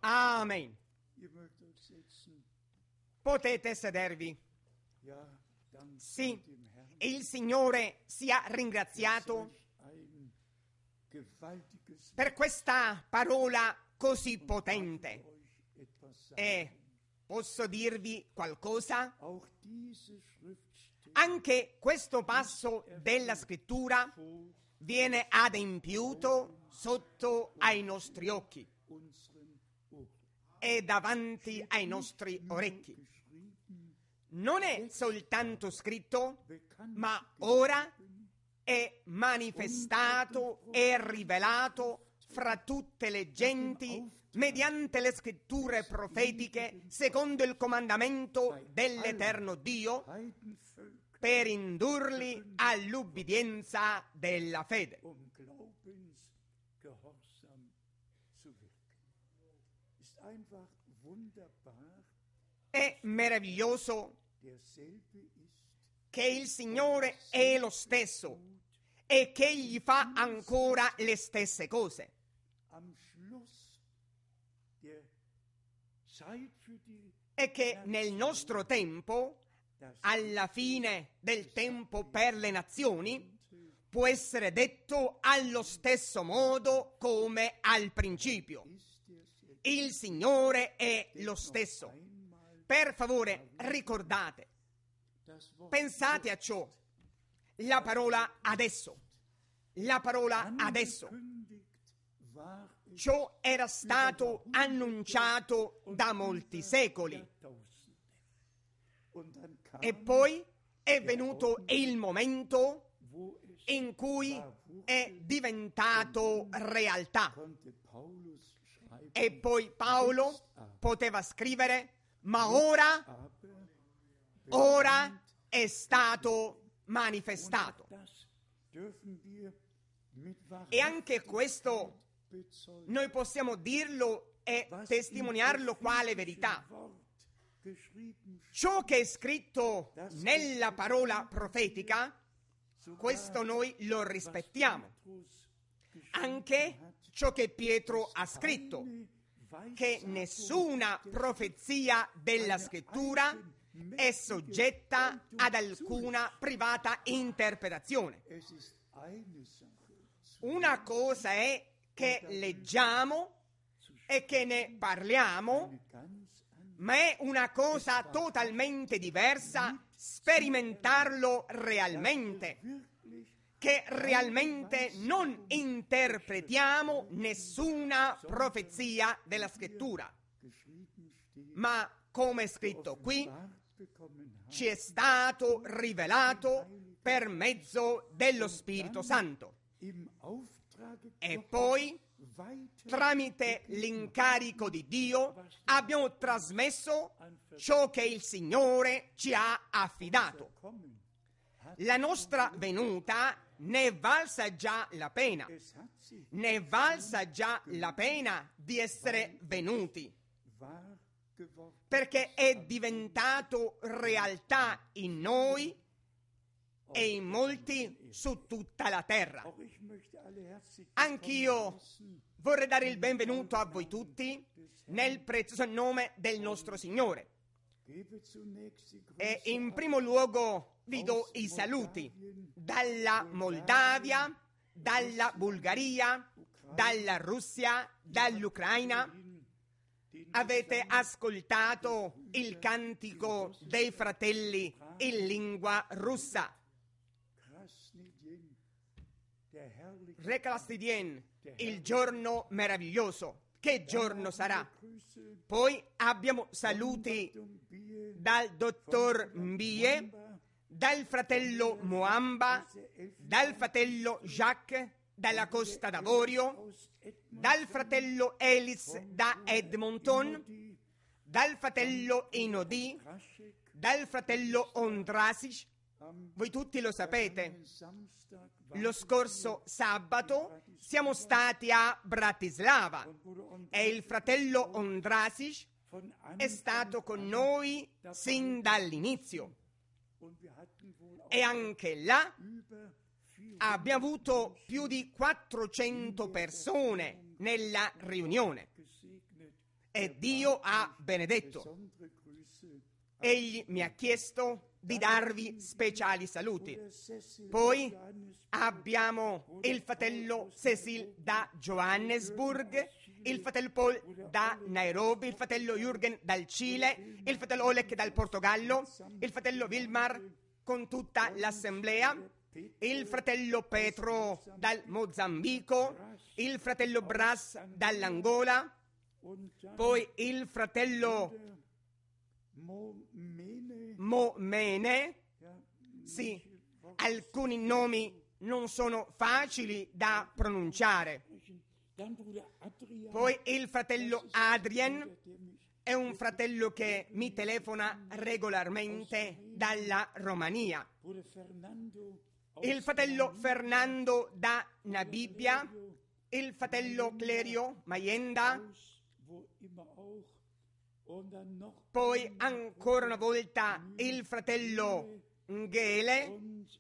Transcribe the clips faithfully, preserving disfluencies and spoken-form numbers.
Amen. Potete sedervi. Sì, il Signore sia ringraziato per questa parola così potente. E posso dirvi qualcosa? Anche questo passo della scrittura viene adempiuto sotto ai nostri occhi e davanti ai nostri orecchi. Non è soltanto scritto, ma ora è manifestato e rivelato fra tutte le genti mediante le scritture profetiche secondo il comandamento dell'Eterno Dio per indurli all'ubbidienza della fede. È meraviglioso che il Signore è lo stesso e che Egli fa ancora le stesse cose. E che nel nostro tempo, alla fine del tempo per le nazioni, può essere detto allo stesso modo come al principio. Il Signore è lo stesso. Per favore, ricordate, pensate a ciò. La parola adesso, la parola adesso. Ciò era stato annunciato da molti secoli. E poi è venuto il momento in cui è diventato realtà. E poi Paolo poteva scrivere: ma ora, ora è stato manifestato. E anche questo noi possiamo dirlo e testimoniarlo quale verità. Ciò che è scritto nella parola profetica, questo noi lo rispettiamo. Anche ciò che Pietro ha scritto, che nessuna profezia della scrittura è soggetta ad alcuna privata interpretazione. Una cosa è che leggiamo e che ne parliamo, ma è una cosa totalmente diversa sperimentarlo realmente, che realmente non interpretiamo nessuna profezia della scrittura, ma come è scritto qui, ci è stato rivelato per mezzo dello Spirito Santo. E poi, tramite l'incarico di Dio, abbiamo trasmesso ciò che il Signore ci ha affidato. La nostra venuta ne è valsa già la pena, ne è valsa già la pena di essere venuti, perché è diventato realtà in noi e in molti su tutta la terra. Anch'io vorrei dare il benvenuto a voi tutti nel prezioso nome del nostro Signore. E in primo luogo vi do i saluti dalla Moldavia, dalla Bulgaria, dalla Russia, dall'Ucraina. Avete ascoltato il cantico dei fratelli in lingua russa. Reclastidien, il giorno meraviglioso. Che giorno sarà? Poi abbiamo saluti dal dottor Mbie, dal fratello Moamba, dal fratello Jacques dalla Costa d'Avorio, dal fratello Elis da Edmonton, dal fratello Inodi, dal fratello Ondrasic. Voi tutti lo sapete, lo scorso sabato siamo stati a Bratislava e il fratello Ondrasic è stato con noi sin dall'inizio. E anche là abbiamo avuto più di quattrocento persone nella riunione e Dio ha benedetto. Egli mi ha chiesto di darvi speciali saluti. Poi abbiamo il fratello Cecil da Johannesburg, il fratello Paul da Nairobi, il fratello Jürgen dal Cile, il fratello Oleg dal Portogallo, il fratello Wilmar con tutta l'assemblea, il fratello Petro dal Mozambico, il fratello Bras dall'Angola, poi il fratello Momene. Sì, alcuni nomi non sono facili da pronunciare. Poi il fratello Adrien è un fratello che mi telefona regolarmente dalla Romania. Il fratello Fernando da Namibia, il fratello Clerio Mayenda, poi ancora una volta il fratello Ngele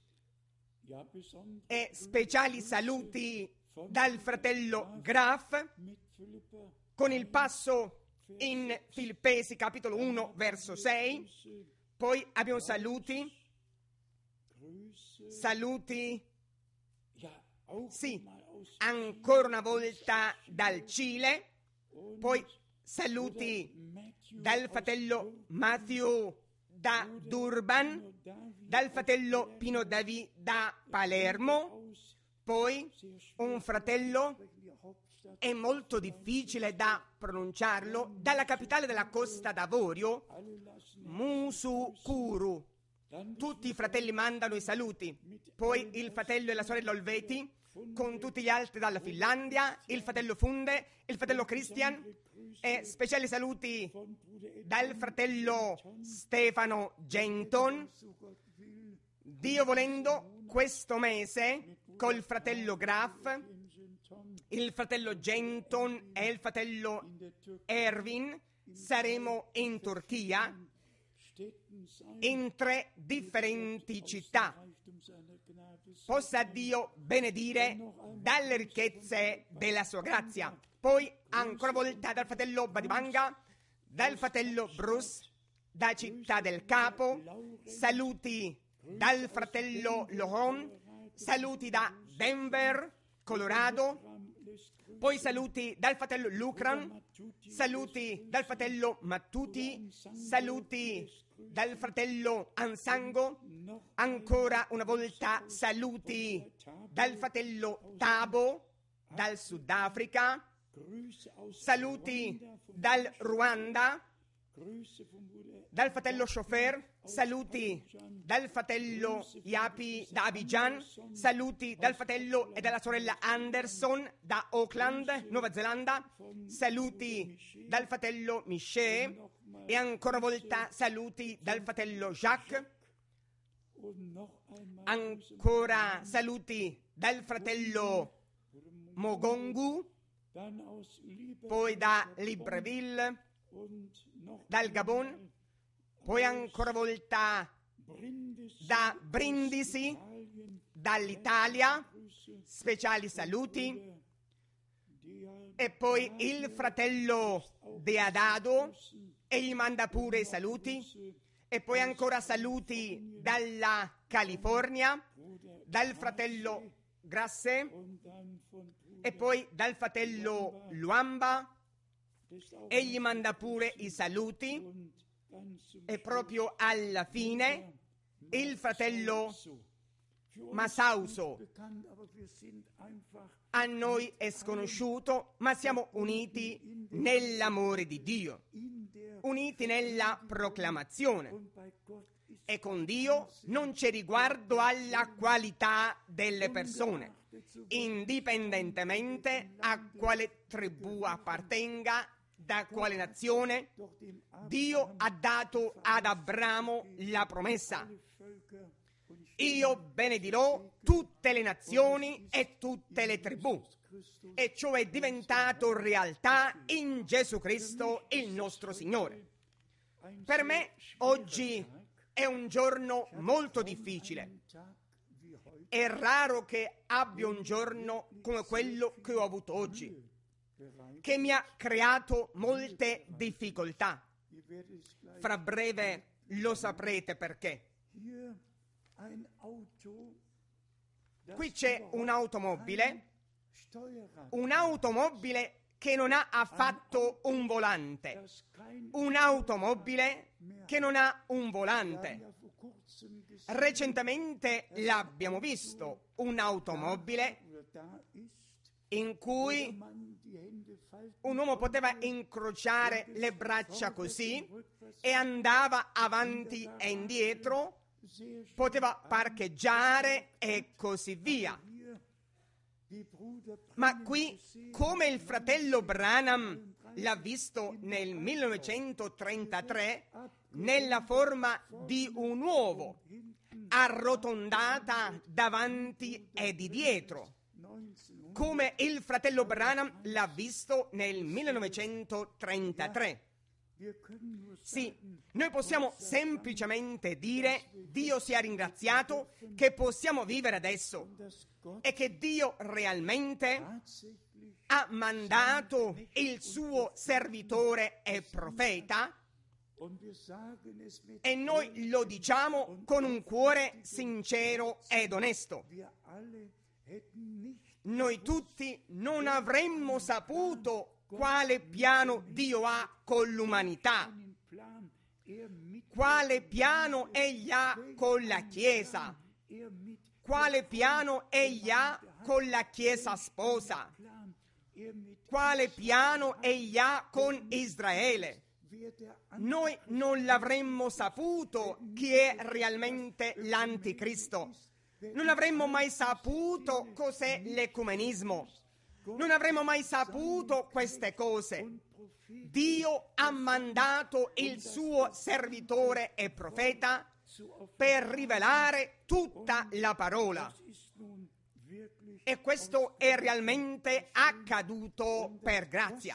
e speciali saluti dal fratello Graf con il passo in Filippesi capitolo uno verso sei. Poi abbiamo saluti saluti sì ancora una volta dal Cile, poi saluti dal fratello Matthew da Durban, dal fratello Pino Davi da Palermo, poi un fratello, è molto difficile da pronunciarlo, dalla capitale della Costa d'Avorio, Musukuru. Tutti i fratelli mandano i saluti, poi il fratello e la sorella Olveti, con tutti gli altri dalla Finlandia, il fratello Funde, il fratello Christian, e speciali saluti dal fratello Stefano Genton. Dio volendo, questo mese col fratello Graf, il fratello Genton e il fratello Erwin saremo in Turchia, in tre differenti città. Possa Dio benedire dalle ricchezze della sua grazia. Poi ancora una volta dal fratello Badibanga, dal fratello Bruce, da Città del Capo, saluti dal fratello Lohon, saluti da Denver, Colorado, poi saluti dal fratello Lucran, saluti dal fratello Mattuti, saluti dal fratello Ansango, ancora una volta saluti dal fratello Tabo, dal Sudafrica, saluti dal Ruanda, dal fratello Chauffeur, saluti dal fratello Yapi da Abidjan, saluti dal fratello e dalla sorella Anderson da Auckland, Nuova Zelanda, saluti dal fratello Miché e ancora una volta saluti dal fratello Jacques, ancora saluti dal fratello Mogongu, poi da Libreville, dal Gabon, poi ancora una volta da Brindisi, dall'Italia, speciali saluti, e poi il fratello Deadado, egli manda pure i saluti, e poi ancora saluti dalla California, dal fratello Grasse, e poi dal fratello Luamba, egli manda pure i saluti, e proprio alla fine il fratello Masauso a noi è sconosciuto, ma siamo uniti nell'amore di Dio, uniti nella proclamazione, e con Dio non c'è riguardo alla qualità delle persone, indipendentemente a quale tribù appartenga, da quale nazione. Dio ha dato ad Abramo la promessa: io benedirò tutte le nazioni e tutte le tribù, e ciò è diventato realtà in Gesù Cristo il nostro Signore. Per me oggi è un giorno molto difficile. È raro che abbia un giorno come quello che ho avuto oggi. che mi ha creato molte difficoltà. Fra breve lo saprete perché. Qui c'è un'automobile, un'automobile che non ha affatto un volante, un'automobile che non ha un volante. Recentemente l'abbiamo visto, un'automobile in cui un uomo poteva incrociare le braccia così e andava avanti e indietro, poteva parcheggiare e così via. Ma qui, come il fratello Branham l'ha visto nel millenovecentotrentatré, nella forma di un uovo, arrotondata davanti e di dietro, come il fratello Branham l'ha visto nel millenovecentotrentatré. Sì, noi possiamo semplicemente dire: Dio sia ringraziato che possiamo vivere adesso e che Dio realmente ha mandato il suo servitore e profeta, e noi lo diciamo con un cuore sincero ed onesto. Noi tutti non avremmo saputo quale piano Dio ha con l'umanità, quale piano Egli ha con la Chiesa, quale piano Egli ha con la Chiesa sposa, quale piano Egli ha con Israele. Noi non l'avremmo saputo chi è realmente l'anticristo. Non avremmo mai saputo cos'è l'ecumenismo. Non avremmo mai saputo queste cose. Dio ha mandato il suo servitore e profeta per rivelare tutta la parola. E questo è realmente accaduto per grazia.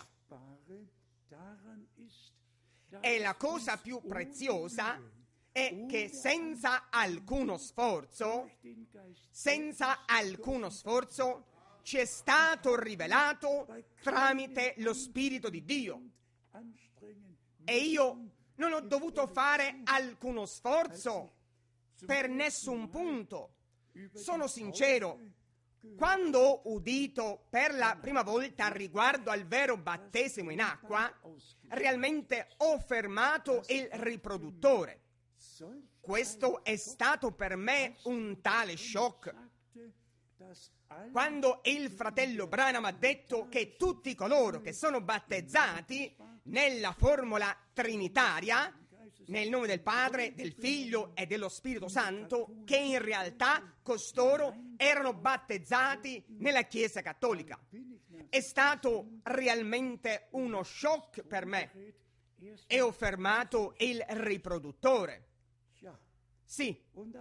E la cosa più preziosa è che senza alcuno sforzo, senza alcuno sforzo, ci è stato rivelato tramite lo Spirito di Dio. E io non ho dovuto fare alcuno sforzo per nessun punto. Sono sincero, quando ho udito per la prima volta riguardo al vero battesimo in acqua, realmente ho fermato il riproduttore. Questo è stato per me un tale shock. Quando il fratello Branham ha detto che tutti coloro che sono battezzati nella formula trinitaria, nel nome del Padre, del Figlio e dello Spirito Santo, che in realtà costoro erano battezzati nella Chiesa Cattolica. È stato realmente uno shock per me e ho fermato il riproduttore. Sì,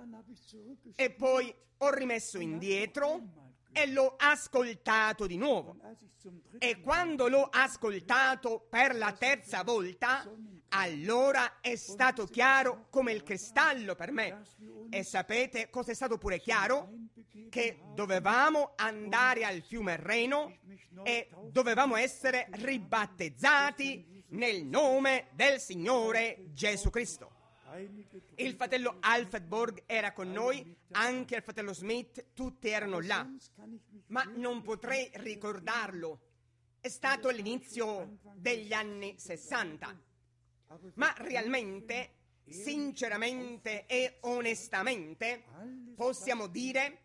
e poi ho rimesso indietro e l'ho ascoltato di nuovo. E quando l'ho ascoltato per la terza volta, allora è stato chiaro come il cristallo per me. E sapete cosa è stato pure chiaro? Che dovevamo andare al fiume Reno e dovevamo essere ribattezzati nel nome del Signore Gesù Cristo. Il fratello Alfred Borg era con noi, anche il fratello Smith, tutti erano là, ma non potrei ricordarlo. È stato all'inizio degli anni sessanta, ma realmente, sinceramente e onestamente, possiamo dire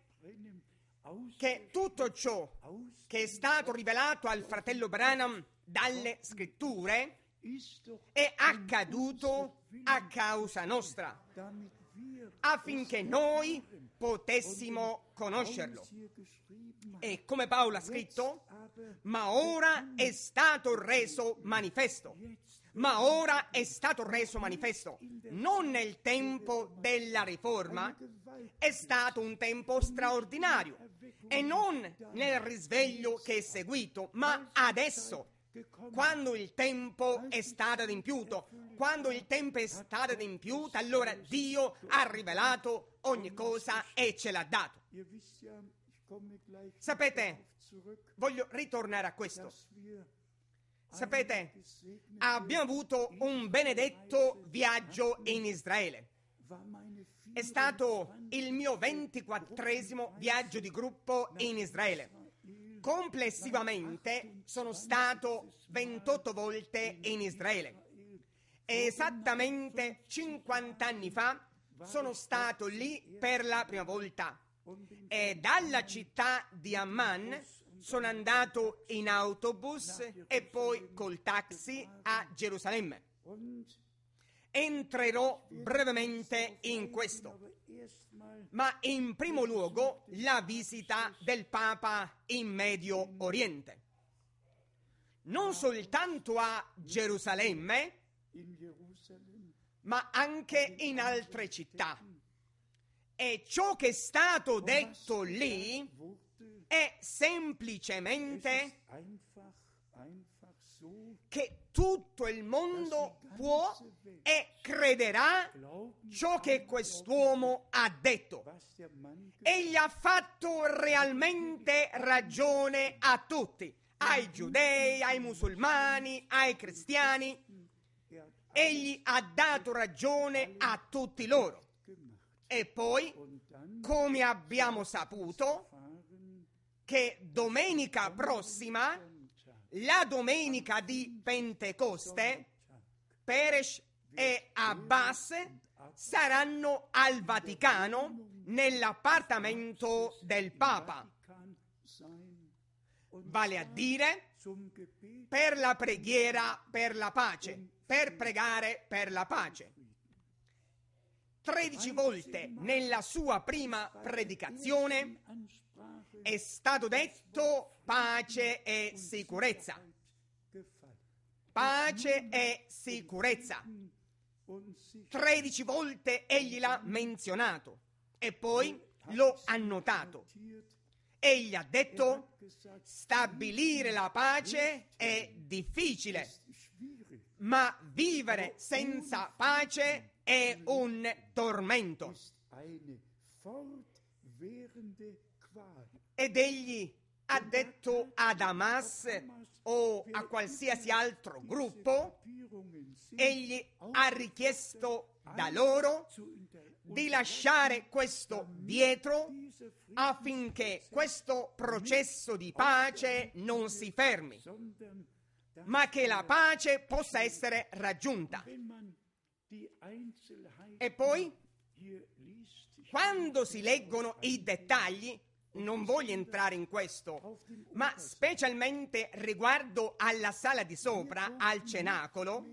che tutto ciò che è stato rivelato al fratello Branham dalle scritture è accaduto a causa nostra, affinché noi potessimo conoscerlo. E come Paolo ha scritto, ma ora è stato reso manifesto. Ma ora è stato reso manifesto. Non nel tempo della Riforma, è stato un tempo straordinario. E non nel risveglio che è seguito, ma adesso. Quando il tempo è stato adempiuto, quando il tempo è stato adempiuto, allora Dio ha rivelato ogni cosa e ce l'ha dato. Sapete, voglio ritornare a questo. Sapete, abbiamo avuto un benedetto viaggio in Israele. È stato il mio ventiquattresimo viaggio di gruppo in Israele. Complessivamente sono stato ventotto volte in Israele. Esattamente cinquanta anni fa sono stato lì per la prima volta e dalla città di Amman sono andato in autobus e poi col taxi a Gerusalemme. Entrerò brevemente in questo, ma in primo luogo la visita del Papa in Medio Oriente. Non soltanto a Gerusalemme, ma anche in altre città. E ciò che è stato detto lì è semplicemente che tutto il mondo può e crederà ciò che quest'uomo ha detto. Egli ha fatto realmente ragione a tutti, ai giudei, ai musulmani, ai cristiani. Egli ha dato ragione a tutti loro. E poi, come abbiamo saputo, che domenica prossima, la domenica di Pentecoste, Peres e Abbas saranno al Vaticano nell'appartamento del Papa, vale a dire per la preghiera per la pace, per pregare per la pace. Tredici volte nella sua prima predicazione è stato detto pace e sicurezza. Pace e sicurezza. Tredici volte egli l'ha menzionato e poi l'ho annotato. Egli ha detto: stabilire la pace è difficile, ma vivere senza pace è un tormento. Ed egli ha detto ad Hamas o a qualsiasi altro gruppo, egli ha richiesto da loro di lasciare questo dietro affinché questo processo di pace non si fermi, ma che la pace possa essere raggiunta. E poi, quando si leggono i dettagli, non voglio entrare in questo, ma specialmente riguardo alla sala di sopra, al cenacolo,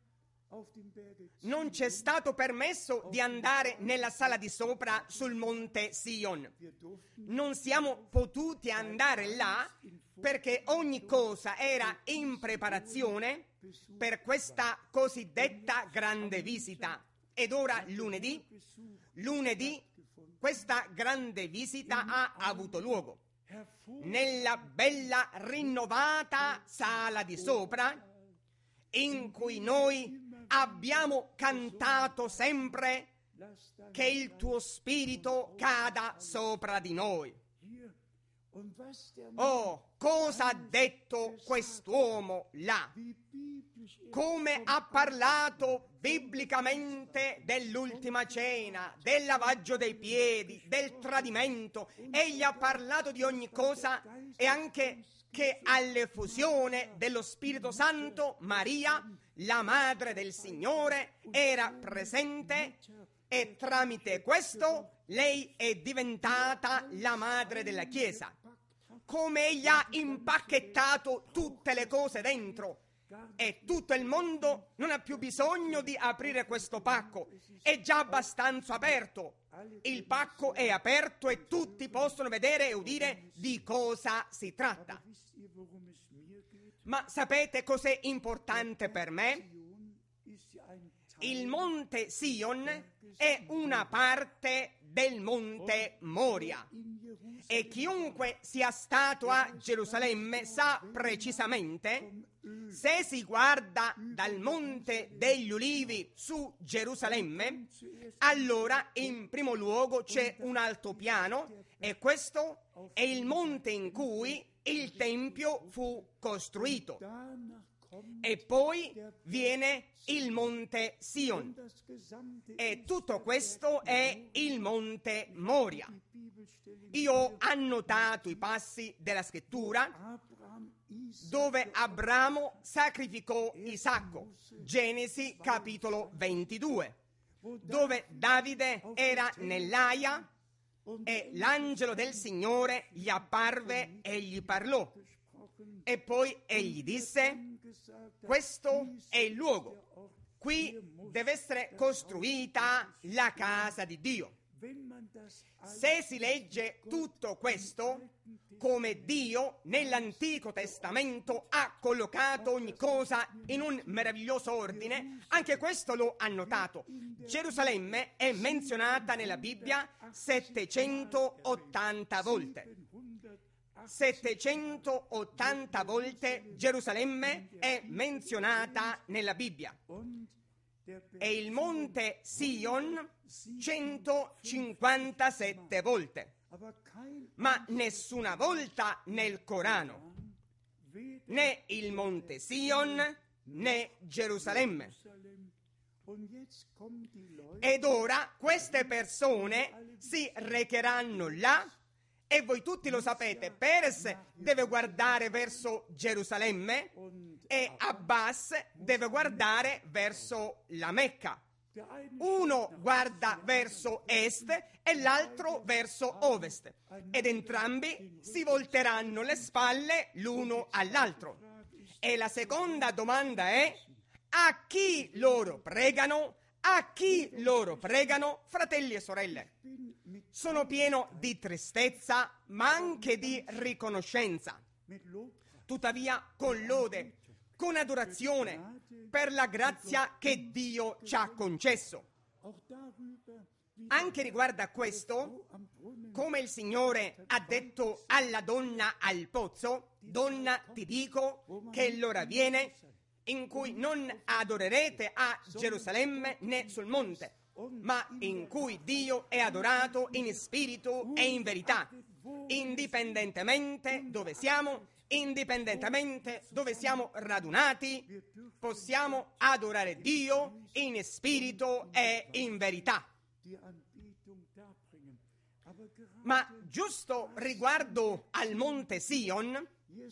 non c'è stato permesso di andare nella sala di sopra sul monte Sion. Non siamo potuti andare là perché ogni cosa era in preparazione per questa cosiddetta grande visita. Ed ora lunedì, lunedì, questa grande visita ha avuto luogo nella bella rinnovata sala di sopra, in cui noi abbiamo cantato sempre che il tuo spirito cada sopra di noi. Oh, cosa ha detto quest'uomo là? Come ha parlato biblicamente dell'ultima cena, del lavaggio dei piedi, del tradimento. Egli ha parlato di ogni cosa e anche che all'effusione dello Spirito Santo Maria, la madre del Signore, era presente e tramite questo lei è diventata la madre della Chiesa. Come egli ha impacchettato tutte le cose dentro. E tutto il mondo non ha più bisogno di aprire questo pacco, è già abbastanza aperto. Il pacco è aperto e tutti possono vedere e udire di cosa si tratta. Ma sapete cos'è importante per me? Il monte Sion è una parte del monte Moria e chiunque sia stato a Gerusalemme sa precisamente, se si guarda dal monte degli Ulivi su Gerusalemme, allora in primo luogo c'è un altopiano e questo è il monte in cui il Tempio fu costruito. E poi viene il Monte Sion. E tutto questo è il Monte Moria. Io ho annotato i passi della Scrittura dove Abramo sacrificò Isacco, Genesi capitolo ventidue, dove Davide era nell'aia e l'angelo del Signore gli apparve e gli parlò. E poi egli disse: questo è il luogo, qui deve essere costruita la casa di Dio. Se si legge tutto questo, come Dio nell'Antico Testamento ha collocato ogni cosa in un meraviglioso ordine, anche questo l'ho annotato. Gerusalemme è menzionata nella Bibbia settecentottanta volte. settecentottanta volte Gerusalemme è menzionata nella Bibbia. E il Monte Sion centocinquantasette volte. Ma nessuna volta nel Corano, né il Monte Sion né Gerusalemme. Ed ora queste persone si recheranno là, e voi tutti lo sapete, Peres deve guardare verso Gerusalemme e Abbas deve guardare verso la Mecca. Uno guarda verso est e l'altro verso ovest, ed entrambi si volteranno le spalle l'uno all'altro. E la seconda domanda è: a chi loro pregano? A chi loro pregano, fratelli e sorelle? Sono pieno di tristezza, ma anche di riconoscenza. Tuttavia, con lode, con adorazione per la grazia che Dio ci ha concesso. Anche riguardo a questo, come il Signore ha detto alla donna al pozzo: donna, ti dico che l'ora viene in cui non adorerete a Gerusalemme né sul monte, ma in cui Dio è adorato in spirito e in verità, indipendentemente dove siamo, indipendentemente dove siamo radunati, possiamo adorare Dio in spirito e in verità. Ma giusto riguardo al Monte Sion,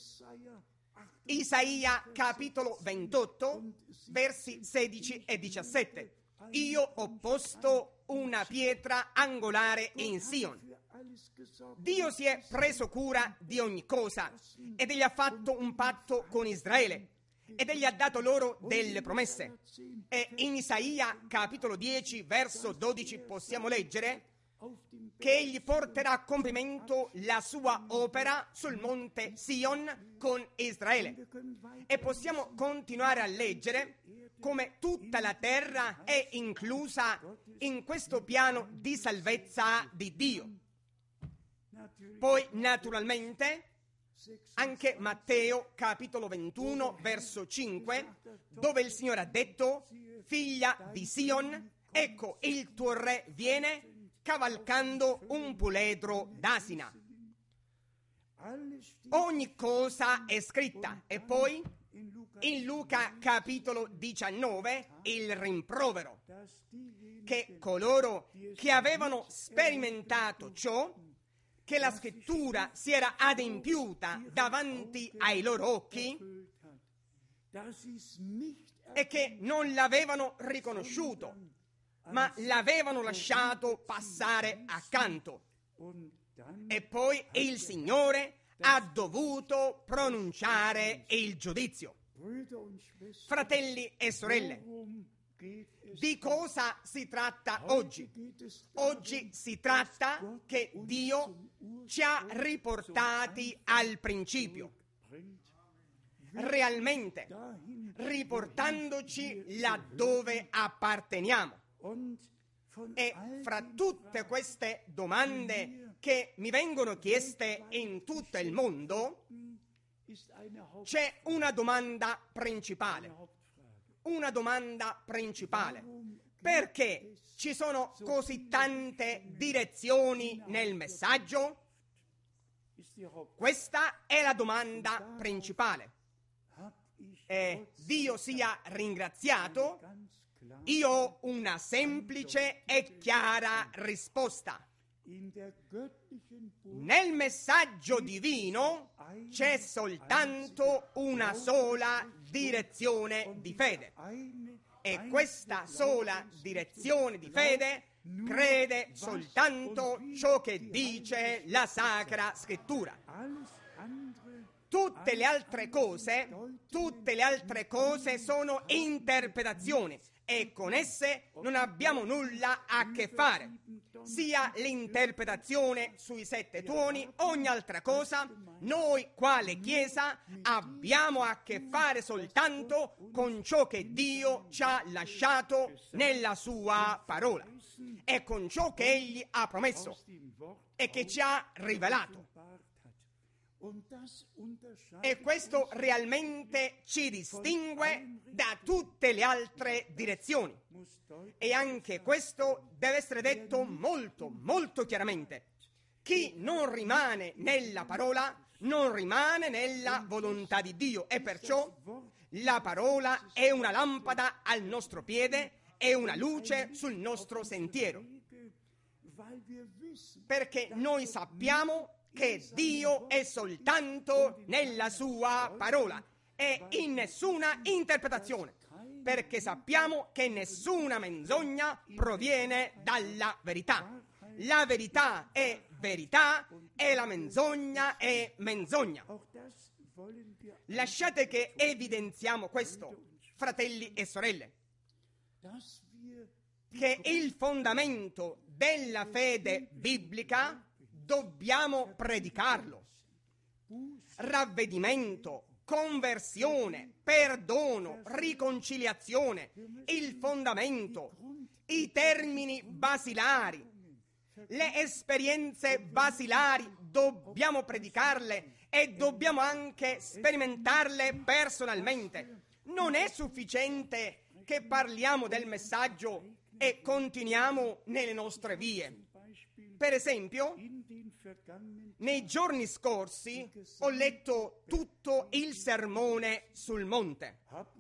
Isaia capitolo ventotto, versi sedici e diciassette. Io ho posto una pietra angolare in Sion. Dio si è preso cura di ogni cosa ed egli ha fatto un patto con Israele ed egli ha dato loro delle promesse. E in Isaia capitolo dieci, verso dodici possiamo leggere che egli porterà a compimento la sua opera sul monte Sion con Israele. E possiamo continuare a leggere come tutta la terra è inclusa in questo piano di salvezza di Dio. Poi, naturalmente, anche Matteo capitolo ventuno, verso cinque, dove il Signore ha detto: figlia di Sion, ecco il tuo re viene cavalcando un puledro d'asina. Ogni cosa è scritta. E poi in Luca capitolo diciannove il rimprovero che coloro che avevano sperimentato ciò, che la scrittura si era adempiuta davanti ai loro occhi e che non l'avevano riconosciuto, ma l'avevano lasciato passare accanto. E poi il Signore ha dovuto pronunciare il giudizio. Fratelli e sorelle, di cosa si tratta oggi? Oggi si tratta che Dio ci ha riportati al principio, realmente riportandoci laddove apparteniamo. E fra tutte queste domande che mi vengono chieste in tutto il mondo, c'è una domanda principale. Una domanda principale. Perché ci sono così tante direzioni nel messaggio? Questa è la domanda principale. E Dio sia ringraziato, io ho una semplice e chiara risposta. Nel messaggio divino c'è soltanto una sola direzione di fede, e questa sola direzione di fede crede soltanto ciò che dice la Sacra Scrittura. Tutte le altre cose, tutte le altre cose sono interpretazioni e con esse non abbiamo nulla a che fare. Sia l'interpretazione sui sette tuoni, ogni altra cosa, noi quale Chiesa abbiamo a che fare soltanto con ciò che Dio ci ha lasciato nella sua parola e con ciò che Egli ha promesso e che ci ha rivelato. E questo realmente ci distingue da tutte le altre direzioni. E anche questo deve essere detto molto, molto chiaramente. Chi non rimane nella parola non rimane nella volontà di Dio, e perciò la parola è una lampada al nostro piede e una luce sul nostro sentiero. Perché noi sappiamo che Dio è soltanto nella sua parola e in nessuna interpretazione, perché sappiamo che nessuna menzogna proviene dalla verità. La verità è verità e la menzogna è menzogna. Lasciate che evidenziamo questo, fratelli e sorelle, che il fondamento della fede biblica dobbiamo predicarlo. Ravvedimento, conversione, perdono, riconciliazione, il fondamento, i termini basilari, le esperienze basilari dobbiamo predicarle e dobbiamo anche sperimentarle personalmente. Non è sufficiente che parliamo del messaggio e continuiamo nelle nostre vie. Per esempio, nei giorni scorsi ho letto tutto il sermone sul monte.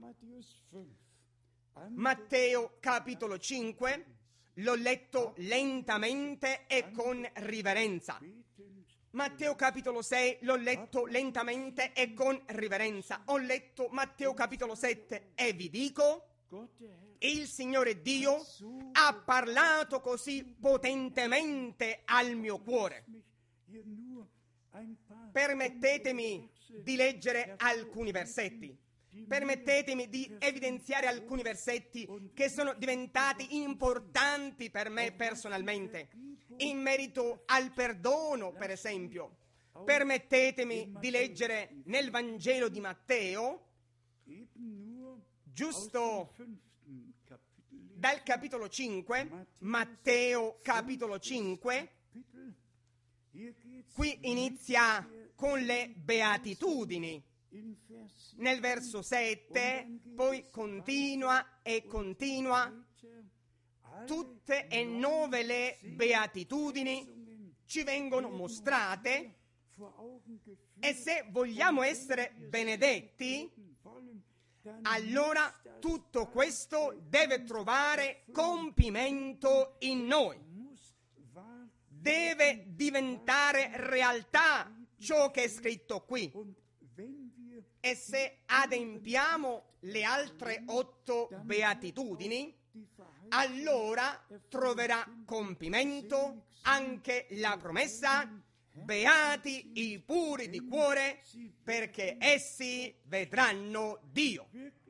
Matteo capitolo cinque, l'ho letto lentamente e con riverenza. Matteo capitolo sei, l'ho letto lentamente e con riverenza. Ho letto Matteo capitolo sette e vi dico, il Signore Dio ha parlato così potentemente al mio cuore. Permettetemi di leggere alcuni versetti. Permettetemi di evidenziare alcuni versetti che sono diventati importanti per me personalmente, in merito al perdono, per esempio. Permettetemi di leggere nel Vangelo di Matteo, giusto dal capitolo cinque, Matteo capitolo cinque, qui inizia con le beatitudini. Nel verso sette, poi continua e continua. Tutte e nove le beatitudini ci vengono mostrate e se vogliamo essere benedetti, allora tutto questo deve trovare compimento in noi. Deve diventare realtà ciò che è scritto qui. E se adempiamo le altre otto beatitudini, allora troverà compimento anche la promessa: beati i puri di cuore, perché essi vedranno Dio.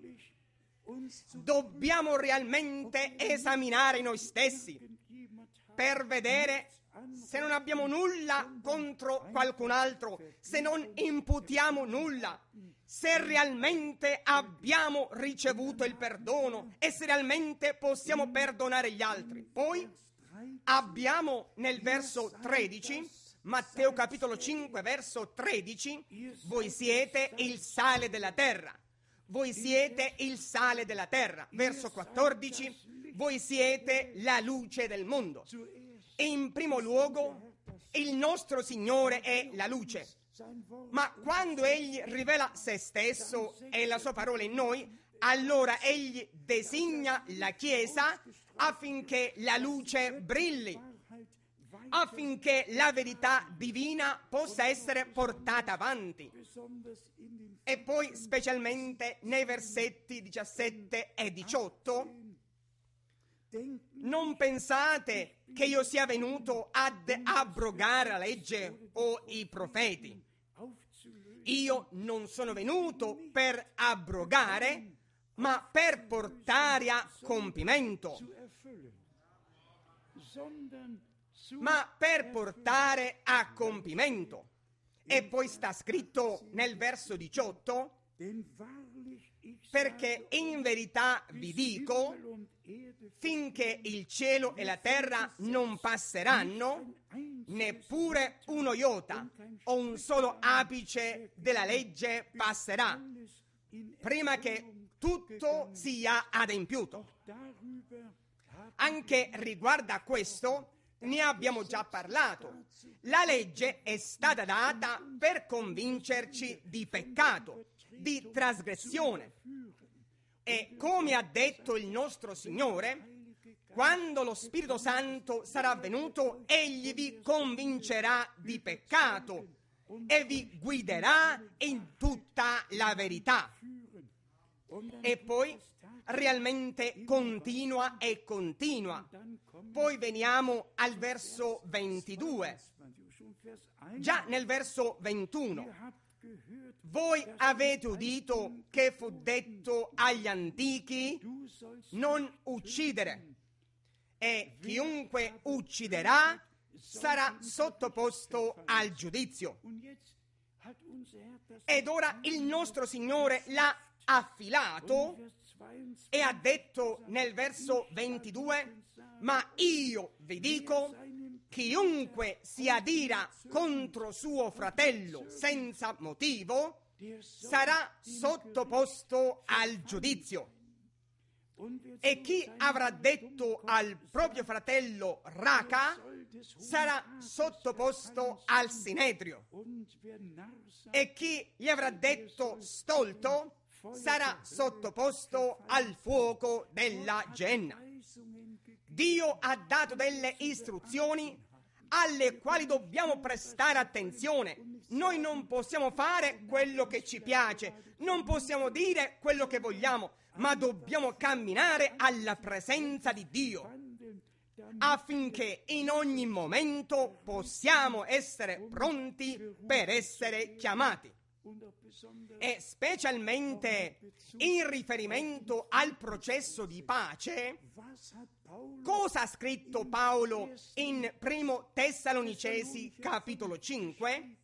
Dobbiamo realmente esaminare noi stessi per vedere se non abbiamo nulla contro qualcun altro, se non imputiamo nulla, se realmente abbiamo ricevuto il perdono e se realmente possiamo perdonare gli altri. Poi abbiamo nel verso tredici, Matteo capitolo cinque, verso tredici, voi siete il sale della terra. Voi siete il sale della terra. Verso quattordici, voi siete la luce del mondo. In primo luogo, il nostro Signore è la luce, ma quando Egli rivela se stesso e la sua parola in noi, allora Egli designa la Chiesa affinché la luce brilli, affinché la verità divina possa essere portata avanti. E poi specialmente nei versetti diciassette e diciotto, non pensate che io sia venuto ad abrogare la legge o i profeti. Io non sono venuto per abrogare, ma per portare a compimento. Ma per portare a compimento. E poi sta scritto nel verso diciotto, perché in verità vi dico, finché il cielo e la terra non passeranno, neppure uno iota o un solo apice della legge passerà, prima che tutto sia adempiuto. Anche riguardo a questo ne abbiamo già parlato. La legge è stata data per convincerci di peccato, di trasgressione. E come ha detto il nostro Signore, quando lo Spirito Santo sarà venuto, Egli vi convincerà di peccato e vi guiderà in tutta la verità. E poi realmente continua e continua. Poi veniamo al verso ventidue. Già nel verso ventuno. Voi avete udito che fu detto agli antichi: non uccidere, e chiunque ucciderà sarà sottoposto al giudizio. Ed ora il nostro Signore l'ha affilato e ha detto nel verso ventidue: ma io vi dico, chiunque si adira contro suo fratello senza motivo sarà sottoposto al giudizio. E chi avrà detto al proprio fratello raca sarà sottoposto al sinedrio. E chi gli avrà detto stolto sarà sottoposto al fuoco della Geenna. Dio ha dato delle istruzioni alle quali dobbiamo prestare attenzione. Noi non possiamo fare quello che ci piace, non possiamo dire quello che vogliamo, ma dobbiamo camminare alla presenza di Dio, affinché in ogni momento possiamo essere pronti per essere chiamati. E specialmente in riferimento al processo di pace, cosa ha scritto Paolo in primo Tessalonicesi capitolo cinque?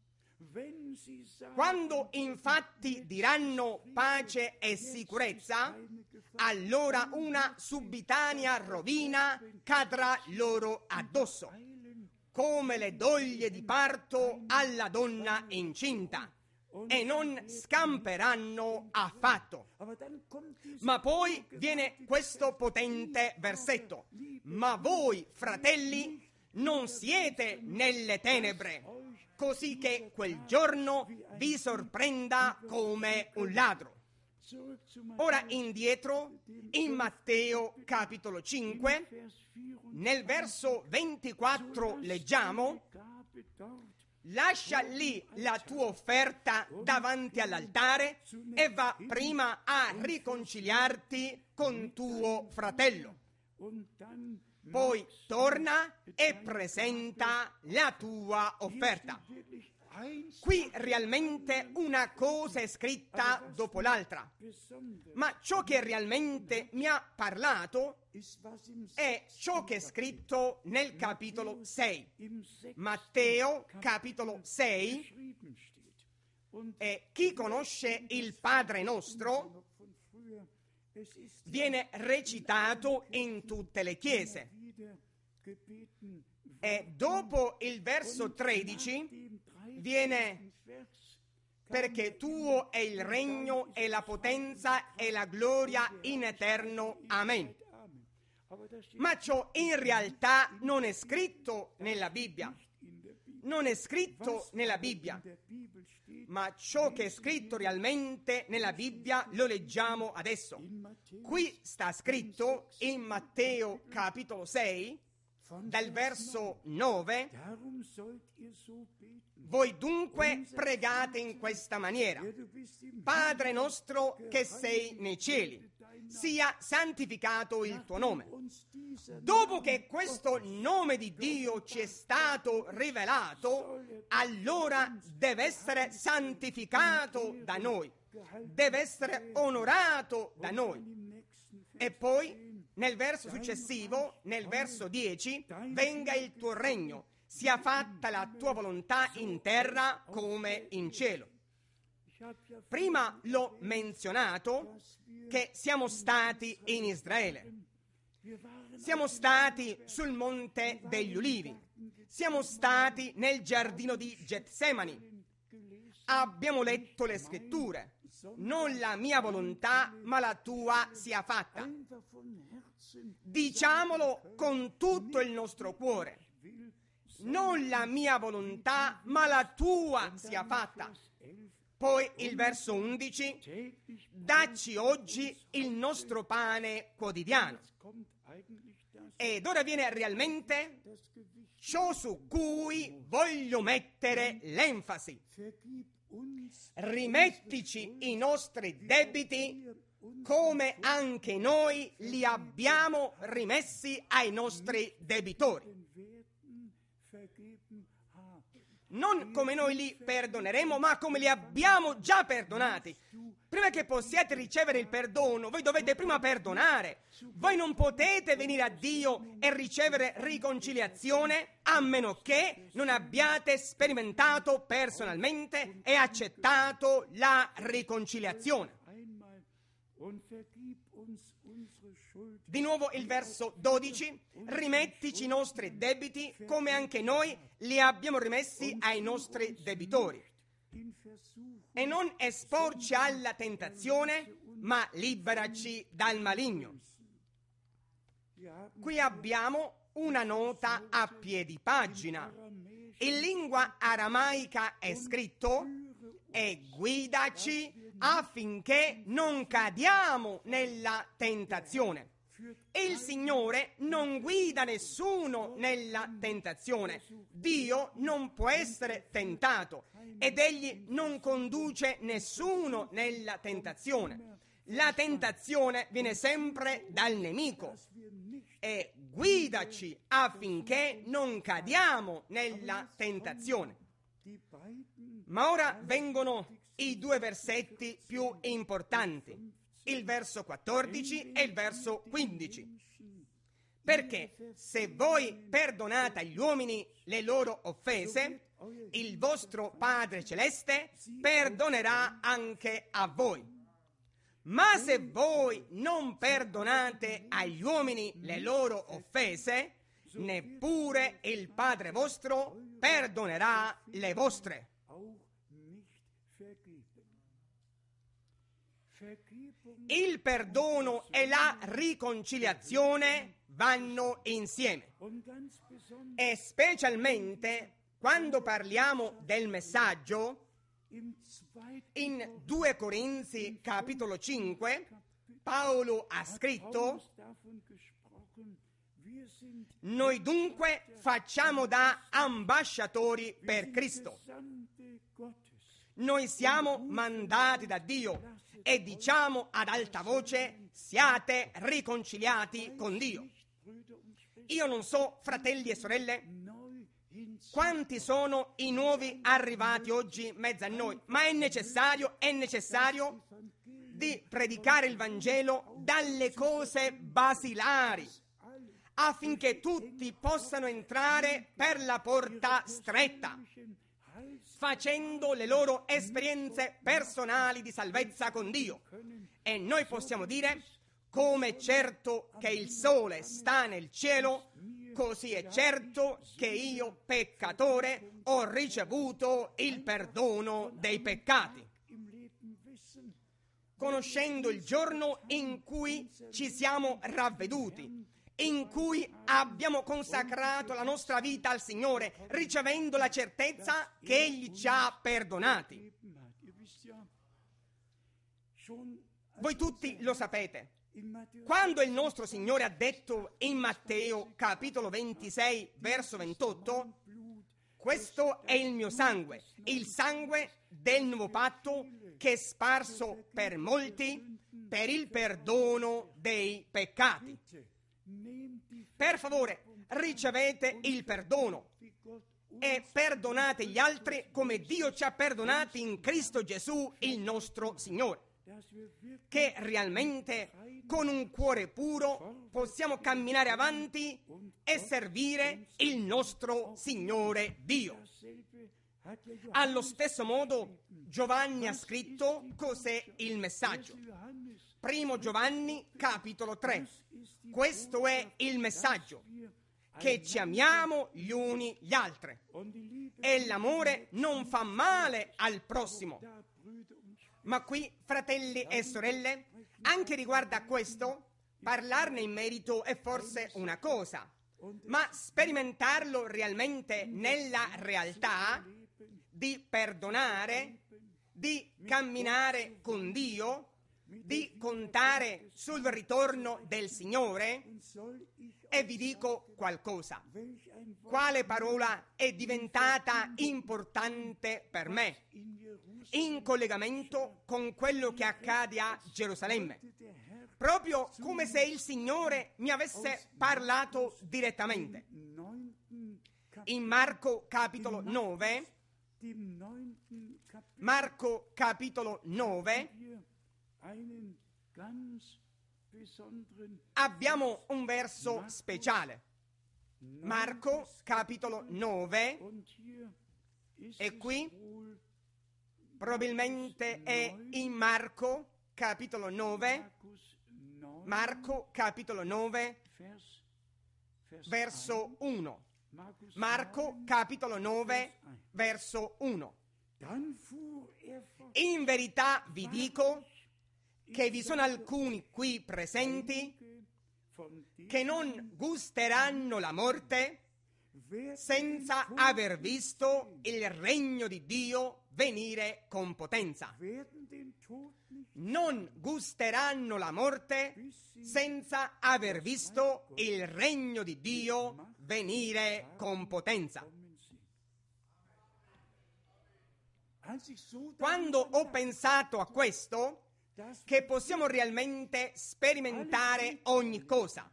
Quando infatti diranno pace e sicurezza, allora una subitanea rovina cadrà loro addosso, come le doglie di parto alla donna incinta, e non scamperanno affatto. Ma poi viene questo potente versetto: ma voi, fratelli, non siete nelle tenebre, così che quel giorno vi sorprenda come un ladro. Ora indietro, in Matteo capitolo cinque, nel verso ventiquattro leggiamo: lascia lì la tua offerta davanti all'altare e va prima a riconciliarti con tuo fratello. Poi torna e presenta la tua offerta. Qui realmente una cosa è scritta dopo l'altra, ma ciò che realmente mi ha parlato è ciò che è scritto nel capitolo sei, Matteo capitolo sei. E chi conosce il Padre nostro viene recitato in tutte le chiese. E dopo il verso tredici viene: perché tuo è il regno e la potenza e la gloria in eterno. Amen. Ma ciò in realtà non è scritto nella Bibbia. non è scritto nella Bibbia, ma ciò che è scritto realmente nella Bibbia lo leggiamo adesso. Qui sta scritto in Matteo capitolo sei, dal verso nove: voi dunque pregate in questa maniera: Padre nostro che sei nei cieli, sia santificato il tuo nome. Dopo che questo nome di Dio ci è stato rivelato, allora deve essere santificato da noi, deve essere onorato da noi. E poi nel verso successivo, nel verso dieci, venga il tuo regno, sia fatta la tua volontà in terra come in cielo. Prima l'ho menzionato che siamo stati in Israele, siamo stati sul Monte degli Ulivi, siamo stati nel giardino di Getsemani, abbiamo letto le scritture: non la mia volontà ma la tua sia fatta. Diciamolo con tutto il nostro cuore: non la mia volontà ma la tua sia fatta. Poi il verso undici: dacci oggi il nostro pane quotidiano. Ed ora viene realmente ciò su cui voglio mettere l'enfasi. Rimettici i nostri debiti come anche noi li abbiamo rimessi ai nostri debitori. Non come noi li perdoneremo, ma come li abbiamo già perdonati. Prima che possiate ricevere il perdono, voi dovete prima perdonare. Voi non potete venire a Dio e ricevere riconciliazione a meno che non abbiate sperimentato personalmente e accettato la riconciliazione. Di nuovo il verso dodici: rimettici i nostri debiti come anche noi li abbiamo rimessi ai nostri debitori, e non esporci alla tentazione, ma liberaci dal maligno. Qui abbiamo una nota a piedi pagina. In lingua aramaica è scritto: e guidaci affinché non cadiamo nella tentazione. Il Signore non guida nessuno nella tentazione. Dio non può essere tentato ed Egli non conduce nessuno nella tentazione. La tentazione viene sempre dal nemico. E guidaci affinché non cadiamo nella tentazione. Ma ora vengono i due versetti più importanti, il verso quattordici e il verso quindici. Perché se voi perdonate agli uomini le loro offese, il vostro Padre Celeste perdonerà anche a voi. Ma se voi non perdonate agli uomini le loro offese, neppure il Padre vostro perdonerà le vostre. Il perdono e la riconciliazione vanno insieme, e specialmente quando parliamo del messaggio. In due Corinzi capitolo cinque Paolo ha scritto: noi dunque facciamo da ambasciatori per Cristo. Noi siamo mandati da Dio e diciamo ad alta voce: siate riconciliati con Dio. Io non so, fratelli e sorelle, quanti sono i nuovi arrivati oggi in mezzo a noi, ma è necessario, è necessario di predicare il Vangelo dalle cose basilari, affinché tutti possano entrare per la porta stretta, facendo le loro esperienze personali di salvezza con Dio. E noi possiamo dire: come è certo che il sole sta nel cielo, così è certo che io, peccatore, ho ricevuto il perdono dei peccati. Conoscendo il giorno in cui ci siamo ravveduti in cui abbiamo consacrato la nostra vita al Signore, ricevendo la certezza che Egli ci ha perdonati. Voi tutti lo sapete. Quando il nostro Signore ha detto in Matteo capitolo ventisei verso ventotto: questo è il mio sangue, il sangue del nuovo patto che è sparso per molti per il perdono dei peccati. Per favore, ricevete il perdono e perdonate gli altri come Dio ci ha perdonati in Cristo Gesù il nostro Signore. Che realmente con un cuore puro possiamo camminare avanti e servire il nostro Signore Dio. Allo stesso modo Giovanni ha scritto cos'è il messaggio. Primo Giovanni capitolo tre. Questo è il messaggio, che ci amiamo gli uni gli altri, e l'amore non fa male al prossimo. Ma qui, fratelli e sorelle, anche riguardo a questo, parlarne in merito è forse una cosa, ma sperimentarlo realmente nella realtà, di perdonare, di camminare con Dio, di contare sul ritorno del Signore. E vi dico qualcosa. Quale parola è diventata importante per me in collegamento con quello che accade a Gerusalemme, proprio come se il Signore mi avesse parlato direttamente. In Marco capitolo nove, Marco capitolo nove, abbiamo un verso speciale. Marco capitolo nove, e qui probabilmente è in Marco capitolo nove, Marco capitolo nove, verso uno. Marco capitolo nove, verso uno. In verità vi dico che vi sono alcuni qui presenti che non gusteranno la morte senza aver visto il regno di Dio venire con potenza. Non gusteranno la morte senza aver visto il regno di Dio venire con potenza. Quando ho pensato a questo, che possiamo realmente sperimentare ogni cosa,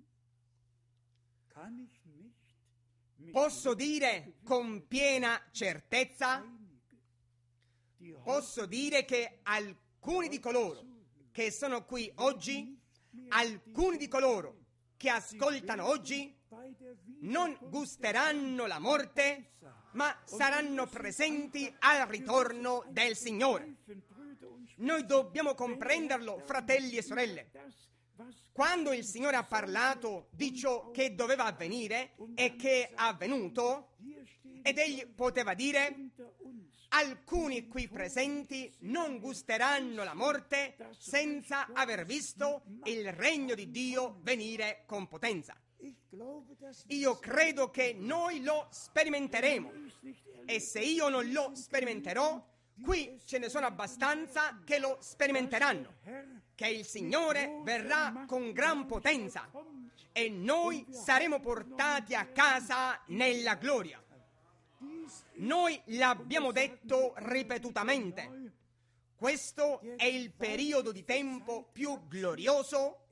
posso dire con piena certezza, posso dire che alcuni di coloro che sono qui oggi, alcuni di coloro che ascoltano oggi, non gusteranno la morte, ma saranno presenti al ritorno del Signore. Noi dobbiamo comprenderlo, fratelli e sorelle. Quando il Signore ha parlato di ciò che doveva avvenire e che è avvenuto, ed Egli poteva dire: alcuni qui presenti non gusteranno la morte senza aver visto il regno di Dio venire con potenza. Io credo che noi lo sperimenteremo, e se io non lo sperimenterò, qui ce ne sono abbastanza che lo sperimenteranno, che il Signore verrà con gran potenza e noi saremo portati a casa nella gloria. Noi l'abbiamo detto ripetutamente, questo è il periodo di tempo più glorioso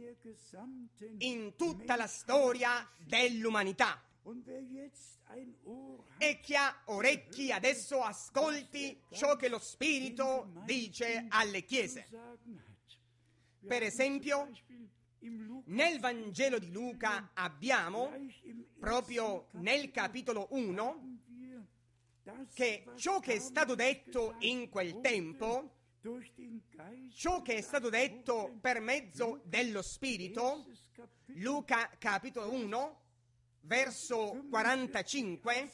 in tutta la storia dell'umanità. E chi ha orecchi adesso ascolti ciò che lo Spirito dice alle chiese. Per esempio, nel Vangelo di Luca abbiamo, proprio nel capitolo uno, che ciò che è stato detto in quel tempo, ciò che è stato detto per mezzo dello Spirito, Luca capitolo uno, verso quarantacinque,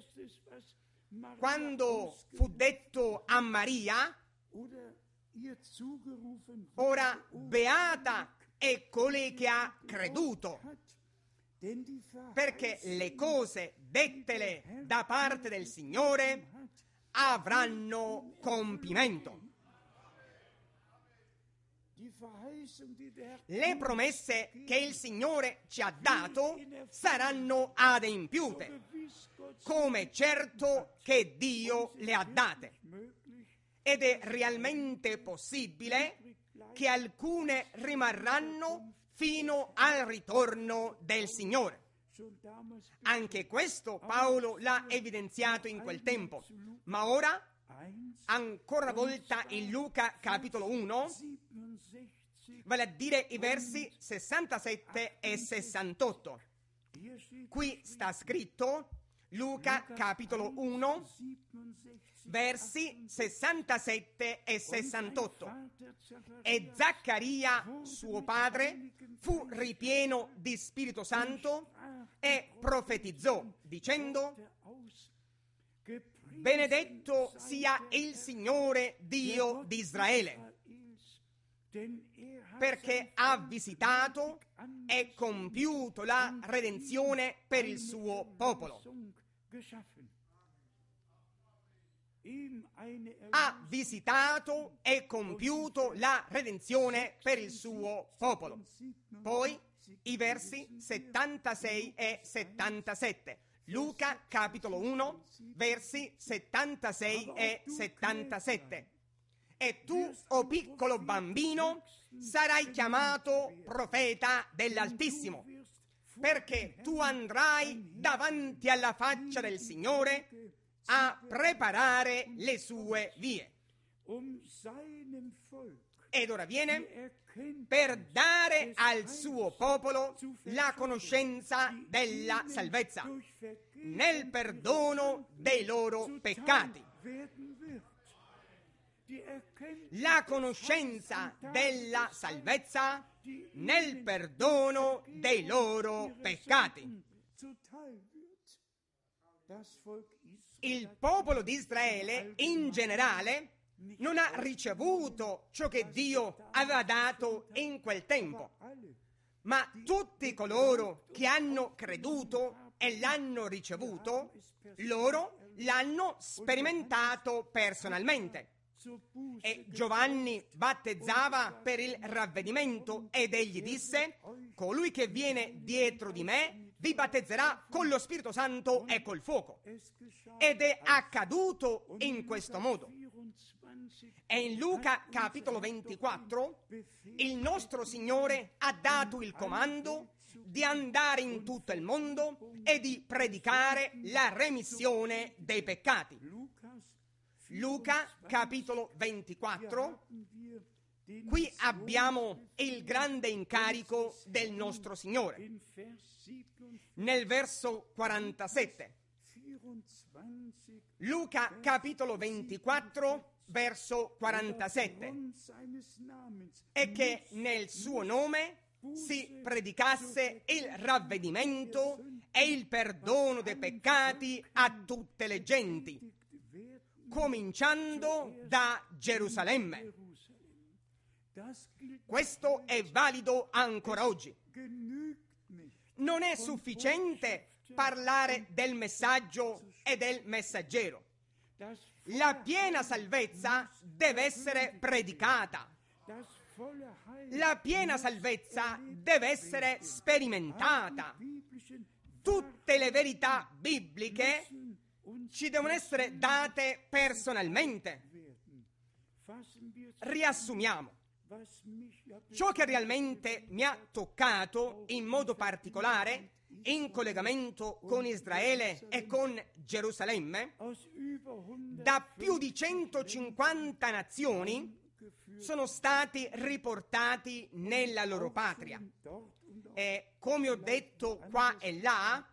quando fu detto a Maria: ora beata è colei che ha creduto, perché le cose dettele da parte del Signore avranno compimento. Le promesse che il Signore ci ha dato saranno adempiute, come certo che Dio le ha date. Ed è realmente possibile che alcune rimarranno fino al ritorno del Signore. Anche questo Paolo l'ha evidenziato in quel tempo, ma ora, ancora una volta in Luca capitolo uno, vale a dire i versi sessantasette e sessantotto. Qui sta scritto, Luca capitolo uno, versi sessantasette e sessantotto. E Zaccaria, suo padre, fu ripieno di Spirito Santo e profetizzò, dicendo: benedetto sia il Signore Dio di Israele, perché ha visitato e compiuto la redenzione per il suo popolo. Ha visitato e compiuto la redenzione per il suo popolo. Poi i versi settantasei e settantasette. Luca capitolo uno, versi settantasei e settantasette. E tu, o piccolo bambino, sarai chiamato profeta dell'Altissimo, perché tu andrai davanti alla faccia del Signore a preparare le sue vie. Ed ora viene per dare al suo popolo la conoscenza della salvezza nel perdono dei loro peccati. La conoscenza della salvezza nel perdono dei loro peccati. Il popolo di Israele in generale non ha ricevuto ciò che Dio aveva dato in quel tempo, ma tutti coloro che hanno creduto e l'hanno ricevuto, loro l'hanno sperimentato personalmente. E Giovanni battezzava per il ravvedimento ed egli disse: colui che viene dietro di me vi battezzerà con lo Spirito Santo e col fuoco. Ed è accaduto in questo modo. E in Luca capitolo ventiquattro il nostro Signore ha dato il comando di andare in tutto il mondo e di predicare la remissione dei peccati. Luca capitolo ventiquattro, qui abbiamo il grande incarico del nostro Signore. Nel verso quarantasette, Luca capitolo ventiquattro, verso quarantasette, e che nel suo nome si predicasse il ravvedimento e il perdono dei peccati a tutte le genti, cominciando da Gerusalemme. Questo è valido ancora oggi. Non è sufficiente parlare del messaggio e del messaggero. La piena salvezza deve essere predicata. La piena salvezza deve essere sperimentata. Tutte le verità bibliche ci devono essere date personalmente. Riassumiamo. Ciò che realmente mi ha toccato in modo particolare in collegamento con Israele e con Gerusalemme, da più di centocinquanta nazioni sono stati riportati nella loro patria. E come ho detto qua e là,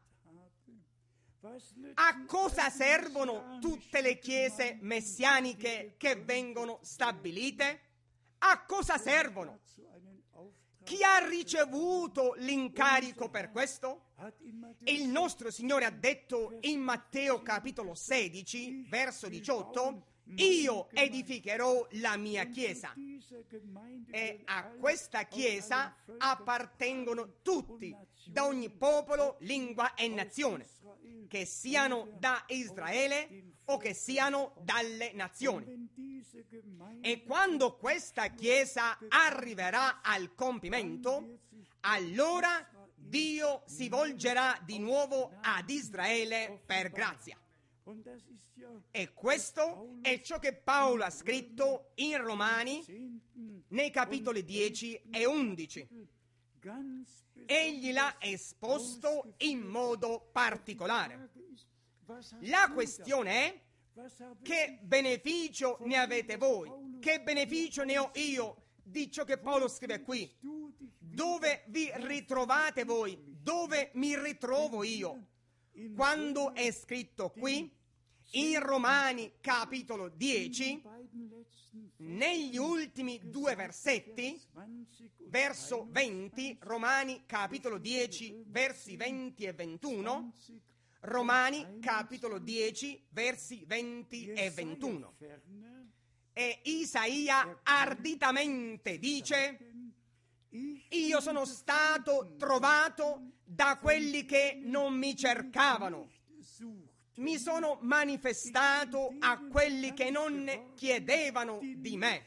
a cosa servono tutte le chiese messianiche che vengono stabilite? A cosa servono? Chi ha ricevuto l'incarico per questo? Il nostro Signore ha detto in Matteo capitolo sedici, verso diciotto: io edificherò la mia chiesa, e a questa chiesa appartengono tutti, da ogni popolo, lingua e nazione, che siano da Israele o che siano dalle nazioni. E quando questa chiesa arriverà al compimento, allora Dio si volgerà di nuovo ad Israele per grazia. E questo è ciò che Paolo ha scritto in Romani nei capitoli dieci e undici. Egli l'ha esposto in modo particolare. La questione è: che beneficio ne avete voi? Che beneficio ne ho io di ciò che Paolo scrive qui? Dove vi ritrovate voi? Dove mi ritrovo io? Quando è scritto qui, in Romani capitolo dieci, negli ultimi due versetti, verso venti, Romani capitolo dieci, versi venti e ventuno, Romani capitolo dieci, versi venti e ventuno. E Isaia arditamente dice: io sono stato trovato da quelli che non mi cercavano, mi sono manifestato a quelli che non chiedevano di me.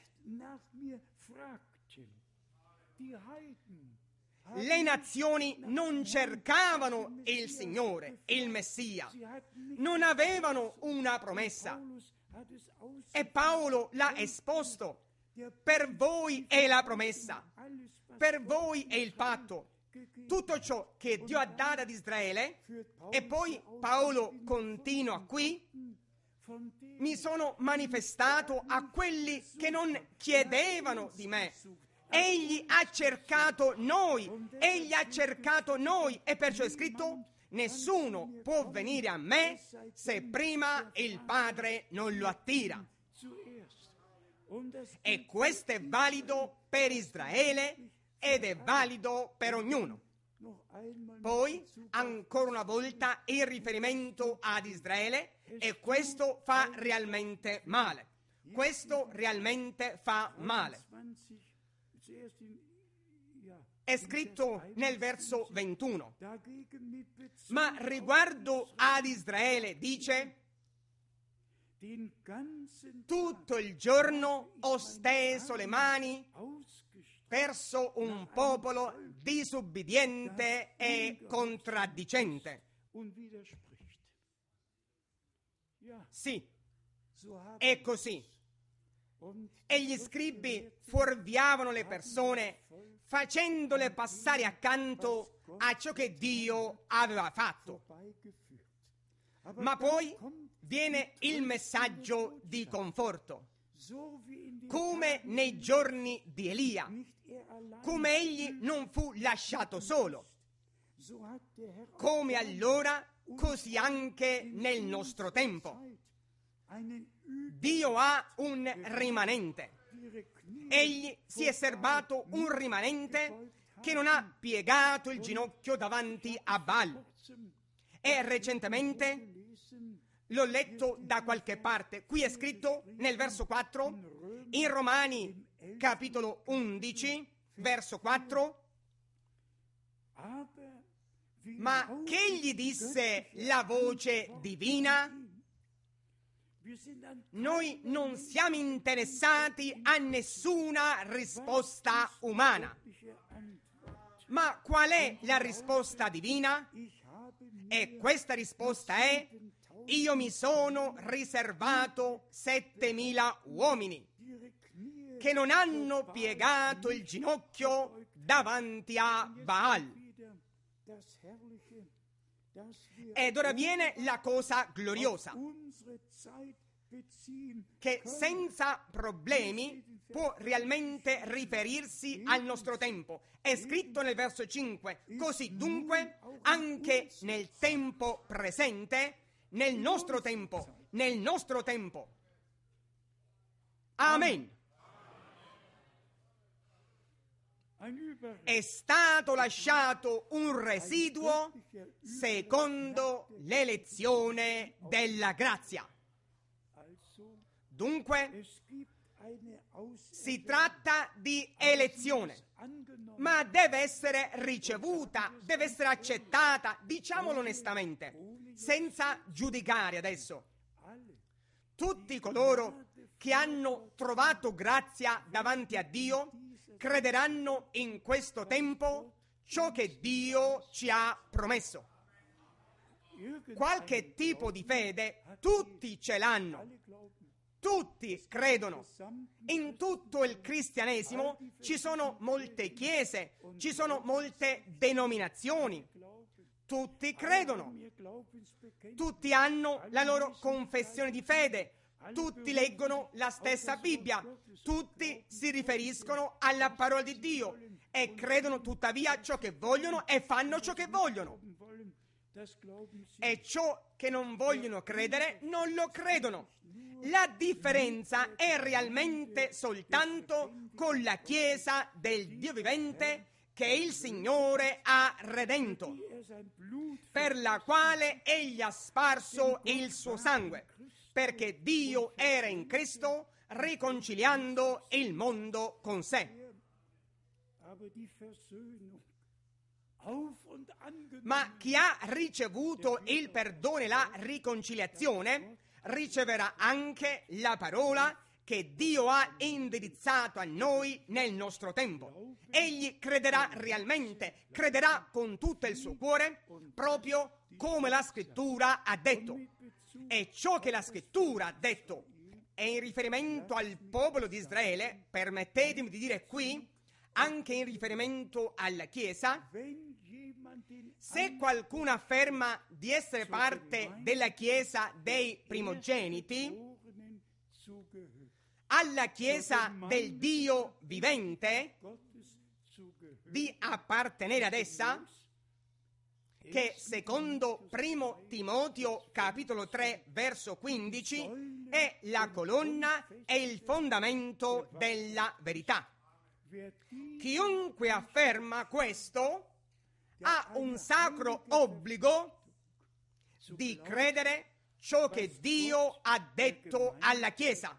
Le nazioni non cercavano il Signore, il Messia, non avevano una promessa. E Paolo l'ha esposto: per voi è la promessa, per voi è il patto, tutto ciò che Dio ha dato ad Israele. E poi Paolo continua qui: mi sono manifestato a quelli che non chiedevano di me. Egli ha cercato noi, egli ha cercato noi, e perciò è scritto: nessuno può venire a me se prima il Padre non lo attira. E questo è valido per Israele ed è valido per ognuno. Poi, ancora una volta, il riferimento ad Israele, e questo fa realmente male. Questo realmente fa male. È scritto nel verso ventuno: ma riguardo ad Israele dice: tutto il giorno ho steso le mani verso un popolo disubbidiente e contraddicente. Sì, è così. E gli scribi fuorviavano le persone, facendole passare accanto a ciò che Dio aveva fatto. Ma poi viene il messaggio di conforto, come nei giorni di Elia, come egli non fu lasciato solo, come allora, così anche nel nostro tempo. Dio ha un rimanente. Egli si è serbato un rimanente che non ha piegato il ginocchio davanti a Baal. E recentemente l'ho letto da qualche parte. Qui è scritto nel verso quattro, in Romani capitolo undici, verso quattro: ma che gli disse la voce divina? Noi non siamo interessati a nessuna risposta umana. Ma qual è la risposta divina? E questa risposta è: io mi sono riservato settemila uomini che non hanno piegato il ginocchio davanti a Baal. Ed ora viene la cosa gloriosa, che senza problemi può realmente riferirsi al nostro tempo. È scritto nel verso cinque: così dunque anche nel tempo presente, nel nostro tempo, nel nostro tempo. Amen. È stato lasciato un residuo secondo l'elezione della grazia. Dunque, si tratta di elezione, ma deve essere ricevuta, deve essere accettata, diciamolo onestamente, senza giudicare adesso. Tutti coloro che hanno trovato grazia davanti a Dio crederanno in questo tempo ciò che Dio ci ha promesso. Qualche tipo di fede tutti ce l'hanno, tutti credono. In tutto il cristianesimo ci sono molte chiese, ci sono molte denominazioni, tutti credono, tutti hanno la loro confessione di fede, tutti leggono la stessa Bibbia, tutti si riferiscono alla parola di Dio e credono tuttavia ciò che vogliono e fanno ciò che vogliono. E ciò che non vogliono credere non lo credono. La differenza è realmente soltanto con la Chiesa del Dio vivente che il Signore ha redento, per la quale Egli ha sparso il suo sangue, perché Dio era in Cristo riconciliando il mondo con sé. Ma chi ha ricevuto il perdono e la riconciliazione riceverà anche la parola che Dio ha indirizzato a noi nel nostro tempo. Egli crederà realmente, crederà con tutto il suo cuore, proprio come la Scrittura ha detto. E ciò che la Scrittura ha detto è in riferimento al popolo di Israele, permettetemi di dire qui, anche in riferimento alla Chiesa. Se qualcuno afferma di essere parte della Chiesa dei primogeniti, alla Chiesa del Dio vivente, di appartenere ad essa, che secondo primo Timoteo capitolo tre verso quindici è la colonna e il fondamento della verità. Chiunque afferma questo ha un sacro obbligo di credere ciò che Dio ha detto alla Chiesa,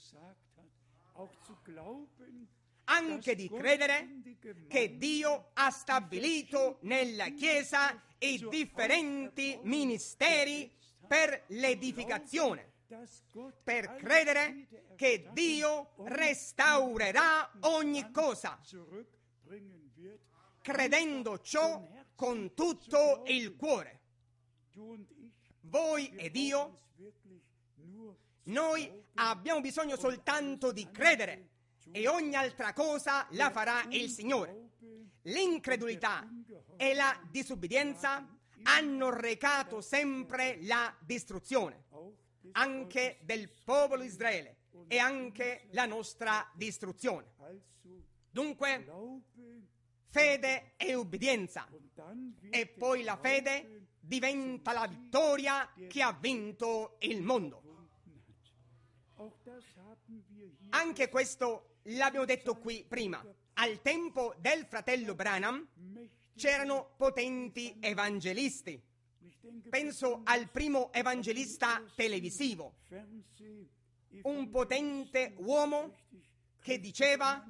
anche di credere che Dio ha stabilito nella Chiesa i differenti ministeri per l'edificazione, per credere che Dio restaurerà ogni cosa, credendo ciò con tutto il cuore. Voi ed io, noi abbiamo bisogno soltanto di credere e ogni altra cosa la farà il Signore. L'incredulità e la disubbidienza hanno recato sempre la distruzione, anche del popolo di Israele e anche la nostra distruzione. Dunque, fede e ubbidienza, e poi la fede diventa la vittoria che ha vinto il mondo. Anche questo l'abbiamo detto qui prima. Al tempo del fratello Branham c'erano potenti evangelisti. Penso al primo evangelista televisivo, un potente uomo che diceva: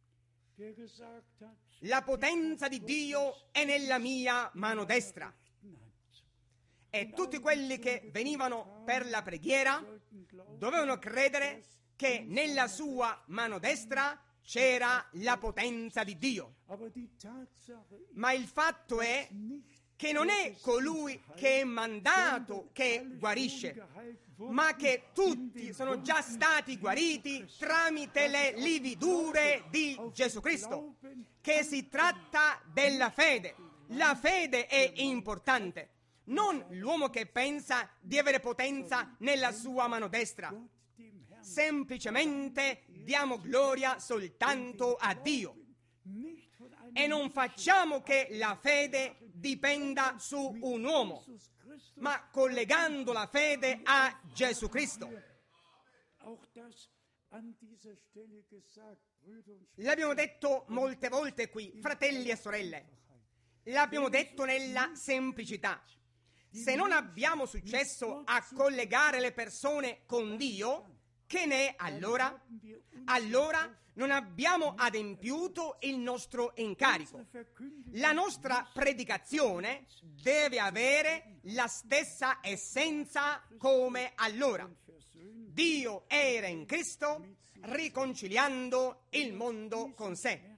la potenza di Dio è nella mia mano destra. E tutti quelli che venivano per la preghiera dovevano credere che nella sua mano destra c'era la potenza di Dio. Ma il fatto è che non è colui che è mandato che guarisce, ma che tutti sono già stati guariti tramite le lividure di Gesù Cristo, che si tratta della fede. La fede è importante, non l'uomo che pensa di avere potenza nella sua mano destra. Semplicemente diamo gloria soltanto a Dio e non facciamo che la fede dipenda su un uomo, ma collegando la fede a Gesù Cristo. L'abbiamo detto molte volte qui, fratelli e sorelle, l'abbiamo detto nella semplicità. Se non abbiamo successo a collegare le persone con Dio, Che ne è allora? Allora non abbiamo adempiuto il nostro incarico. La nostra predicazione deve avere la stessa essenza come allora. Dio era in Cristo riconciliando il mondo con sé.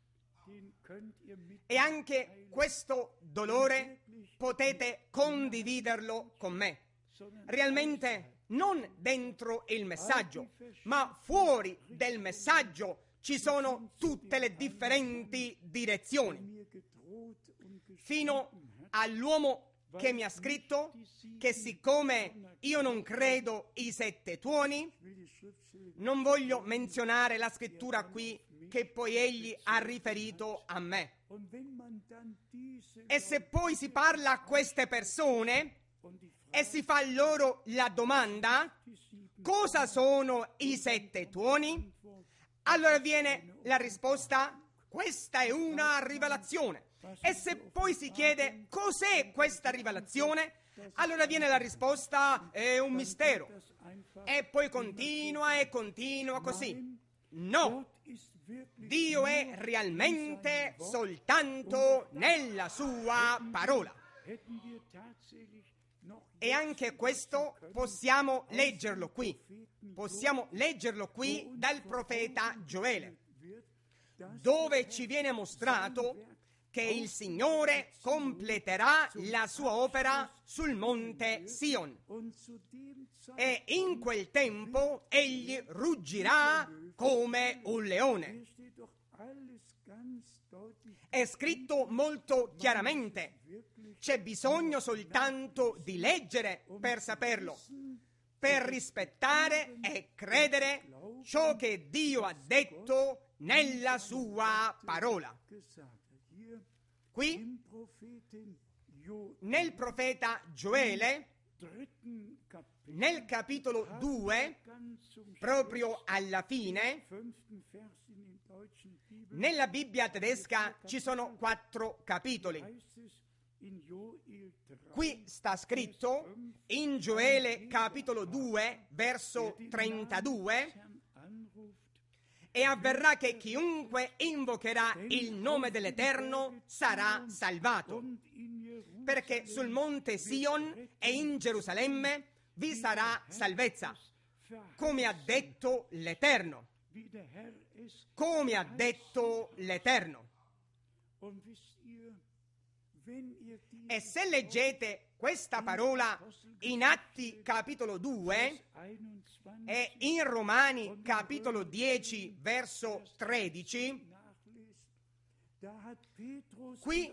E anche questo dolore potete condividerlo con me. Realmente non dentro il messaggio, ma fuori del messaggio ci sono tutte le differenti direzioni. Fino all'uomo che mi ha scritto che siccome io non credo i sette tuoni, non voglio menzionare la scrittura qui che poi egli ha riferito a me. E se poi si parla a queste persone e si fa loro la domanda: cosa sono i sette tuoni? Allora viene la risposta: questa è una rivelazione. E se poi si chiede cos'è questa rivelazione, allora viene la risposta: è un mistero. E poi continua e continua così. No, Dio è realmente soltanto nella sua parola. E anche questo possiamo leggerlo qui. Possiamo leggerlo qui dal profeta Gioele, dove ci viene mostrato che il Signore completerà la sua opera sul monte Sion. E in quel tempo egli ruggirà come un leone. È scritto molto chiaramente. C'è bisogno soltanto di leggere per saperlo, per rispettare e credere ciò che Dio ha detto nella sua parola. Qui, nel profeta Gioele, nel capitolo due, proprio alla fine, nella Bibbia tedesca ci sono quattro capitoli. Qui sta scritto in Gioele capitolo due, verso trentadue: e avverrà che chiunque invocherà il nome dell'Eterno sarà salvato, perché sul monte Sion e in Gerusalemme vi sarà salvezza, come ha detto l'Eterno. Come ha detto l'Eterno. E se leggete questa parola in Atti capitolo due e in Romani capitolo dieci verso tredici, qui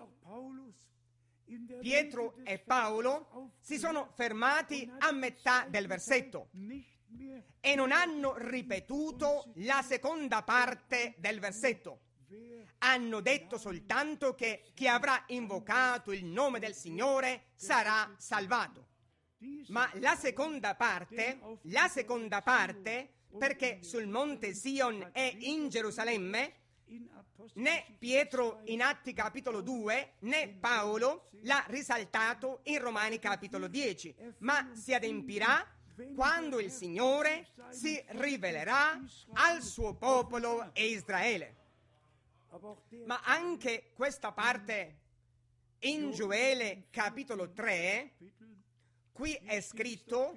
Pietro e Paolo si sono fermati a metà del versetto e non hanno ripetuto la seconda parte del versetto. Hanno detto soltanto che chi avrà invocato il nome del Signore sarà salvato. Ma la seconda parte, la seconda parte, perché sul monte Sion e in Gerusalemme, né Pietro in Atti capitolo due, né Paolo l'ha risaltato in Romani capitolo dieci, ma si adempirà quando il Signore si rivelerà al suo popolo Israele. Ma anche questa parte in Gioele capitolo tre, qui è scritto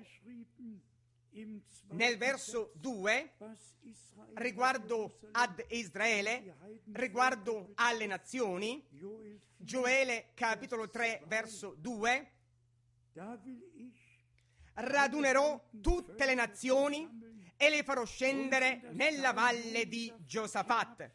nel verso due, riguardo ad Israele, riguardo alle nazioni, Gioele capitolo tre verso due: radunerò tutte le nazioni e le farò scendere nella valle di Giosafat,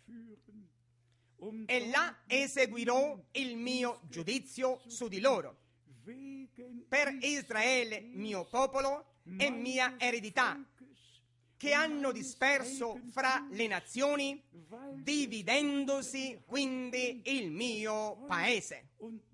e là eseguirò il mio giudizio su di loro, per Israele mio popolo e mia eredità, che hanno disperso fra le nazioni, dividendosi quindi il mio paese.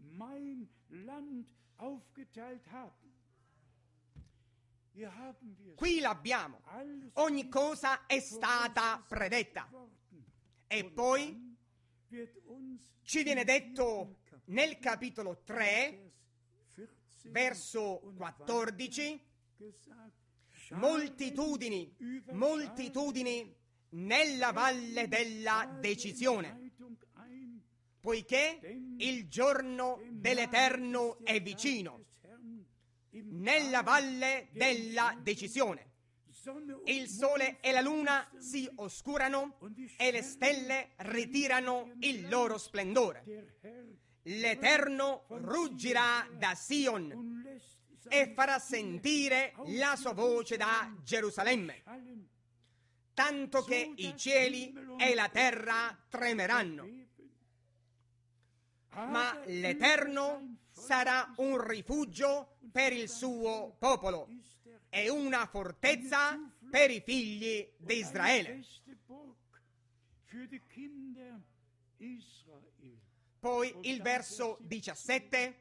Qui l'abbiamo. Ogni cosa è stata predetta. E poi ci viene detto nel capitolo tre, verso quattordici: moltitudini, moltitudini nella valle della decisione, poiché il giorno dell'Eterno è vicino. Nella valle della decisione il sole e la luna si oscurano e le stelle ritirano il loro splendore. L'Eterno ruggirà da Sion e farà sentire la sua voce da Gerusalemme, tanto che i cieli e la terra tremeranno. Ma l'Eterno sarà un rifugio per il suo popolo e una fortezza per i figli di Israele. Poi il verso diciassette: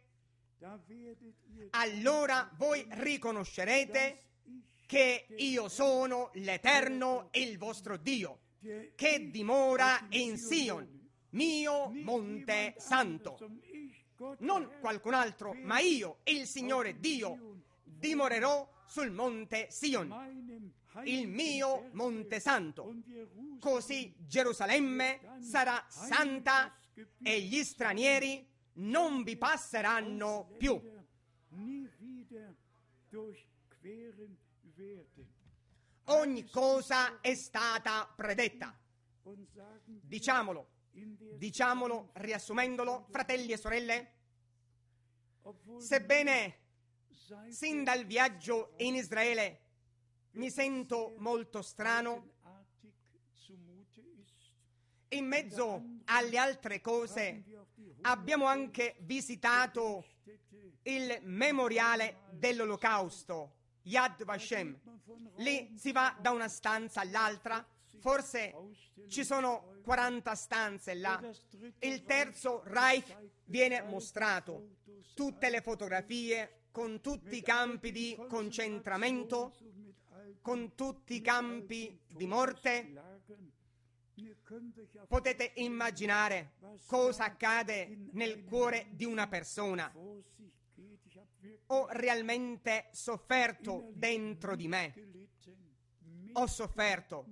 allora voi riconoscerete che io sono l'Eterno, il vostro Dio, che dimora in Sion, mio monte santo. Non qualcun altro, ma io, il Signore Dio, dimorerò sul monte Sion, il mio monte santo. Così Gerusalemme sarà santa e gli stranieri non vi passeranno più. Ogni cosa è stata predetta. Diciamolo, diciamolo riassumendolo, fratelli e sorelle, sebbene sin dal viaggio in Israele mi sento molto strano, in mezzo alle altre cose abbiamo anche visitato il memoriale dell'Olocausto, Yad Vashem. Lì si va da una stanza all'altra, forse ci sono quaranta stanze là. Il terzo Reich viene mostrato, tutte le fotografie con tutti i campi di concentramento, con tutti i campi di morte. Potete immaginare cosa accade nel cuore di una persona. Ho realmente sofferto dentro di me. Ho sofferto.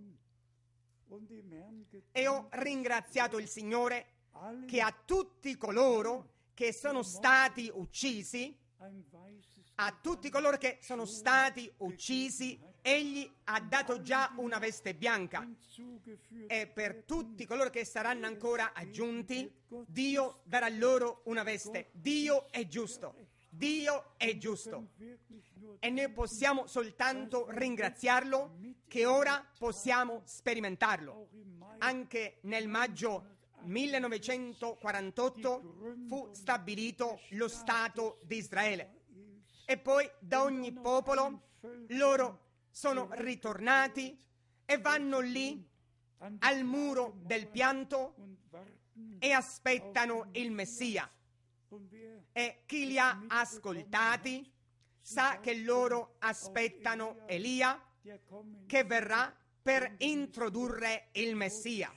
E ho ringraziato il Signore che a tutti coloro che sono stati uccisi, a tutti coloro che sono stati uccisi, Egli ha dato già una veste bianca, e per tutti coloro che saranno ancora aggiunti, Dio darà loro una veste. Dio è giusto, Dio è giusto, e noi possiamo soltanto ringraziarlo che ora possiamo sperimentarlo. Anche nel maggio millenovecentoquarantotto fu stabilito lo Stato di Israele, e poi da ogni popolo loro sono ritornati e vanno lì al muro del pianto e aspettano il Messia. E chi li ha ascoltati sa che loro aspettano Elia, che verrà per introdurre il Messia.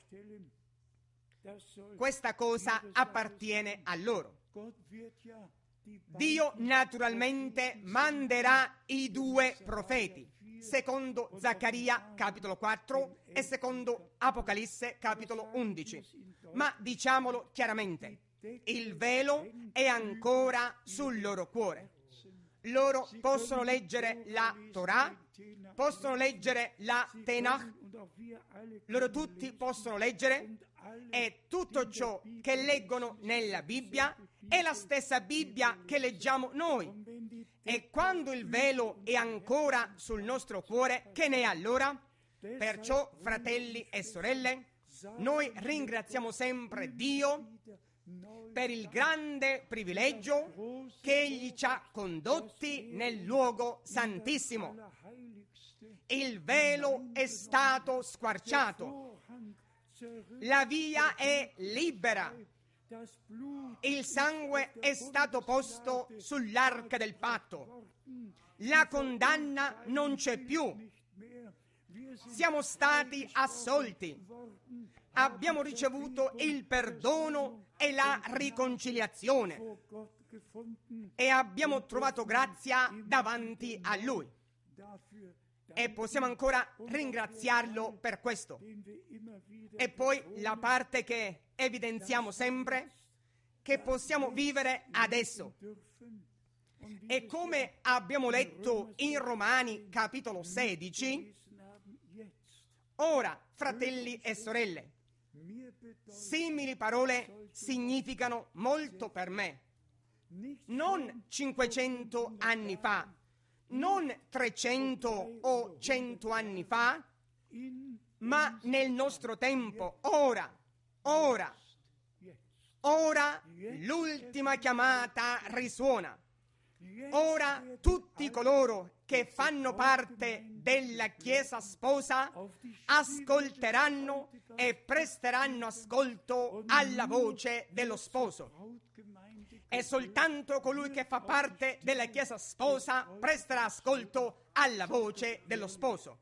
Questa cosa appartiene a loro. Dio naturalmente manderà i due profeti, secondo Zaccaria capitolo quattro e secondo Apocalisse capitolo undici. Ma diciamolo chiaramente, il velo è ancora sul loro cuore. Loro possono leggere la Torah, possono leggere la Tenach, loro tutti possono leggere, e tutto ciò che leggono nella Bibbia è la stessa Bibbia che leggiamo noi. E quando il velo è ancora sul nostro cuore, che ne è allora? Perciò, fratelli e sorelle, noi ringraziamo sempre Dio per il grande privilegio che Egli ci ha condotti nel luogo santissimo. Il velo è stato squarciato, la via è libera, il sangue è stato posto sull'arca del patto, la condanna non c'è più, siamo stati assolti, abbiamo ricevuto il perdono e la riconciliazione e abbiamo trovato grazia davanti a Lui. e possiamo ancora ringraziarlo per questo. E poi la parte che evidenziamo sempre, che possiamo vivere adesso. E come abbiamo letto in Romani capitolo sedici, ora, fratelli e sorelle, simili parole significano molto per me. Non cinquecento anni fa, non trecento o cento anni fa, ma nel nostro tempo, ora, ora, ora l'ultima chiamata risuona. Ora tutti coloro che fanno parte della Chiesa sposa ascolteranno e presteranno ascolto alla voce dello sposo. E soltanto colui che fa parte della Chiesa sposa presterà ascolto alla voce dello sposo.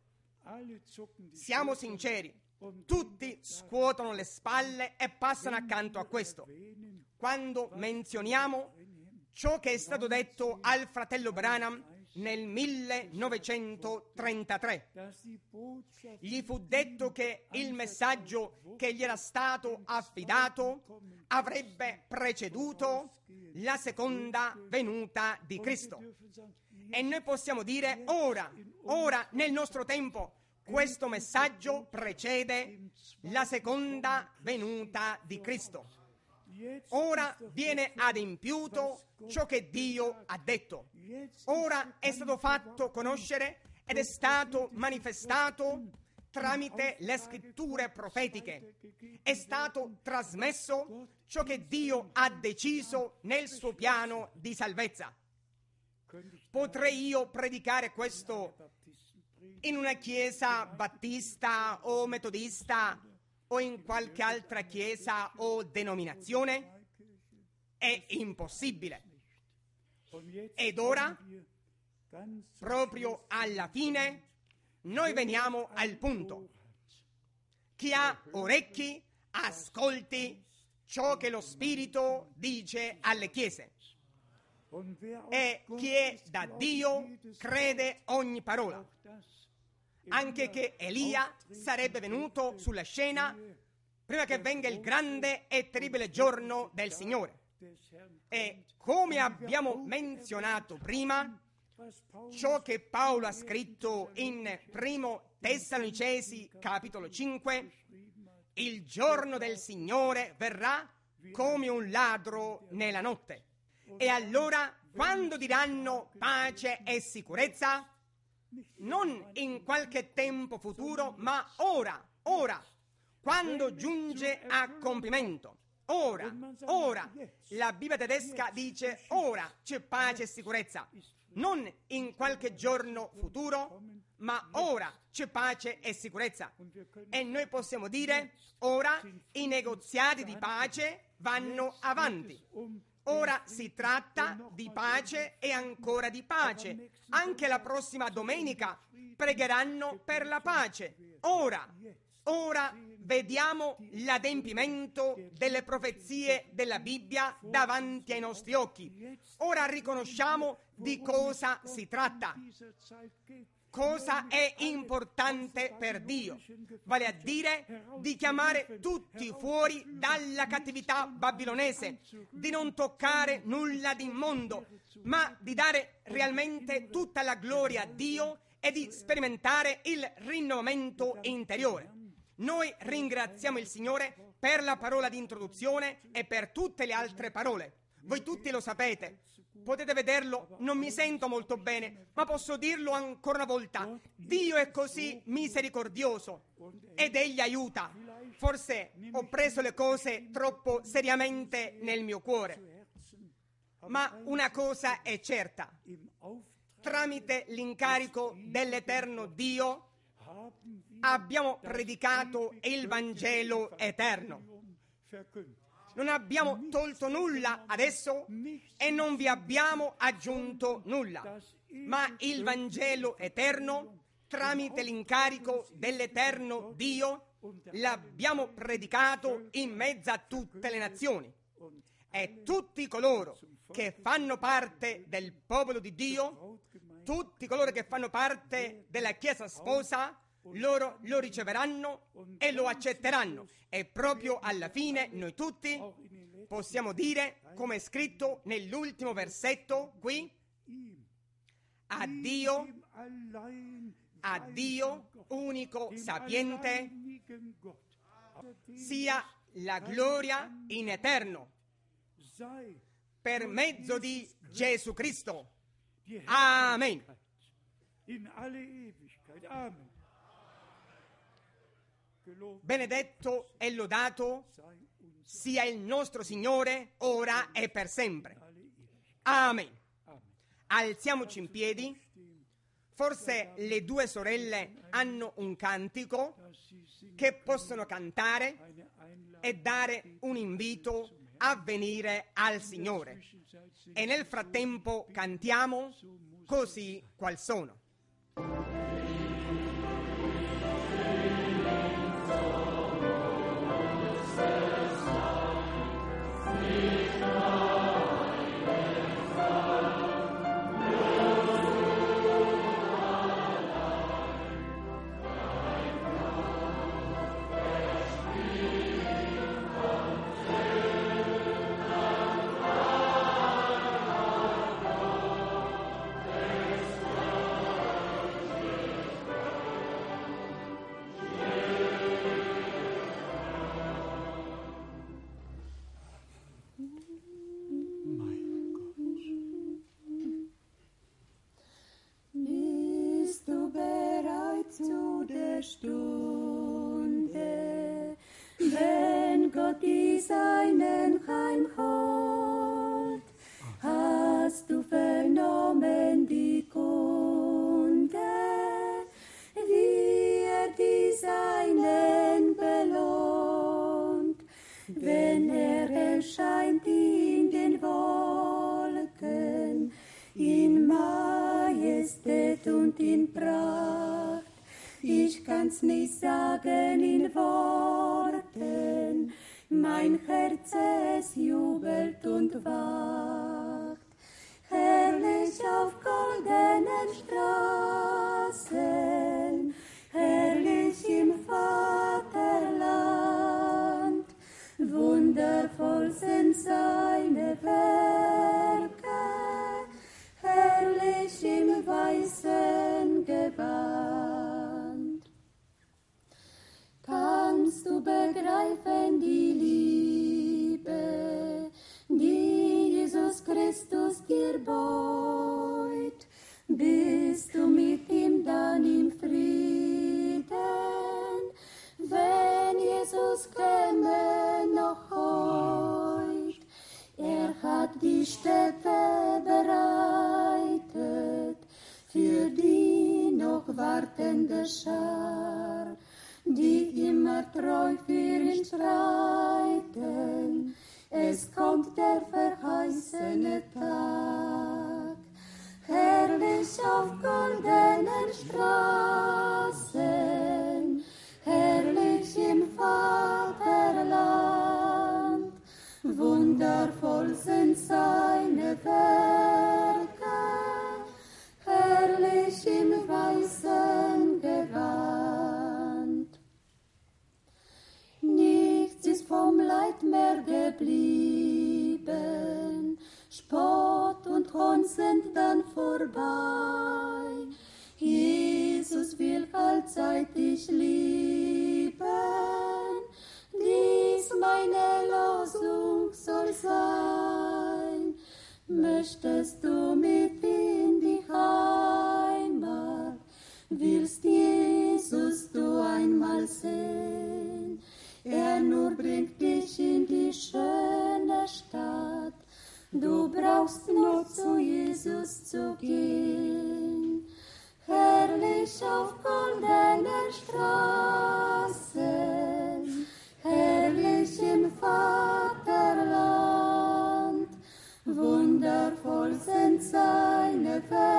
Siamo sinceri, tutti scuotono le spalle e passano accanto a questo. Quando menzioniamo ciò che è stato detto al fratello Branham nel millenovecentotrentatré, gli fu detto che il messaggio che gli era stato affidato avrebbe preceduto la seconda venuta di Cristo. E noi possiamo dire ora, ora nel nostro tempo, questo messaggio precede la seconda venuta di Cristo. Ora viene adempiuto ciò che Dio ha detto. Ora è stato fatto conoscere ed è stato manifestato tramite le scritture profetiche. È stato trasmesso ciò che Dio ha deciso nel suo piano di salvezza. Potrei io predicare questo in una chiesa battista o metodista o in qualche altra chiesa o denominazione? È impossibile. Ed ora, proprio alla fine, noi veniamo al punto. Chi ha orecchi, ascolti ciò che lo Spirito dice alle chiese. E chi è da Dio crede ogni parola. Anche che Elia sarebbe venuto sulla scena prima che venga il grande e terribile giorno del Signore. E come abbiamo menzionato prima, ciò che Paolo ha scritto in primo Tessalonicesi capitolo cinque, il giorno del Signore verrà come un ladro nella notte. E allora, quando diranno pace e sicurezza, non in qualche tempo futuro, ma ora, ora, quando giunge a compimento. Ora, ora, la Bibbia tedesca dice ora c'è pace e sicurezza. Non in qualche giorno futuro, ma ora c'è pace e sicurezza. E noi possiamo dire, ora i negoziati di pace vanno avanti. Ora si tratta di pace e ancora di pace. Anche la prossima domenica pregheranno per la pace. Ora, ora vediamo l'adempimento delle profezie della Bibbia davanti ai nostri occhi. Ora riconosciamo di cosa si tratta. Cosa è importante per Dio? Vale a dire di chiamare tutti fuori dalla cattività babilonese, di non toccare nulla di immondo, ma di dare realmente tutta la gloria a Dio e di sperimentare il rinnovamento interiore. Noi ringraziamo il Signore per la parola di introduzione e per tutte le altre parole. Voi tutti lo sapete. Potete vederlo, non mi sento molto bene, ma posso dirlo ancora una volta. Dio è così misericordioso ed Egli aiuta. Forse ho preso le cose troppo seriamente nel mio cuore, ma una cosa è certa. Tramite l'incarico dell'eterno Dio abbiamo predicato il Vangelo eterno. Non abbiamo tolto nulla adesso e non vi abbiamo aggiunto nulla, ma il Vangelo eterno, tramite l'incarico dell'eterno Dio, l'abbiamo predicato in mezzo a tutte le nazioni. E tutti coloro che fanno parte del popolo di Dio tutti coloro che fanno parte della Chiesa sposa, loro lo riceveranno e lo accetteranno. E proprio alla fine noi tutti possiamo dire, come è scritto nell'ultimo versetto qui, a Dio, a Dio unico sapiente, sia la gloria in eterno per mezzo di Gesù Cristo. Amen. Benedetto e lodato sia il nostro Signore, ora e per sempre. Amen. Alziamoci in piedi. Forse le due sorelle hanno un cantico che possono cantare e dare un invito a venire al Signore. E nel frattempo cantiamo così qual sono. Stunde, wenn Gott die Seinen heimholt, hast du vernommen die Kunde, wie er die Seinen belohnt, wenn er erscheint in den Wolken, in Majestät und in Pracht. Ich kann's nicht sagen in Worten, mein Herz es jubelt und wacht. Herrlich auf goldenen Straßen, herrlich im Vaterland, wundervoll sind seine Werke, herrlich im weißen Gewand. Kannst du begreifen die Liebe, die Jesus Christus dir beut? Bist du mit ihm dann im Frieden, wenn Jesus käme noch heut? Er hat die Stätte bereitet für die noch wartende Schar, die immer treu für ihn streiten. Es kommt der verheißene Tag, herrlich auf goldenen Straßen, herrlich im Vaterland, wundervoll sind seine Werke, herrlich im weißen Gewand. Nichts ist vom Leid mehr geblieben, Spott und Hohn sind dann vorbei. Jesus will allzeit dich lieben, dies meine Losung soll sein. Möchtest du mit in die Heimat, willst Jesus du einmal sehen? Er nur bringt dich in die schöne Stadt, du brauchst nur zu Jesus zu gehen. Herrlich auf goldenen Straßen, herrlich im Vaterland, wundervoll sind seine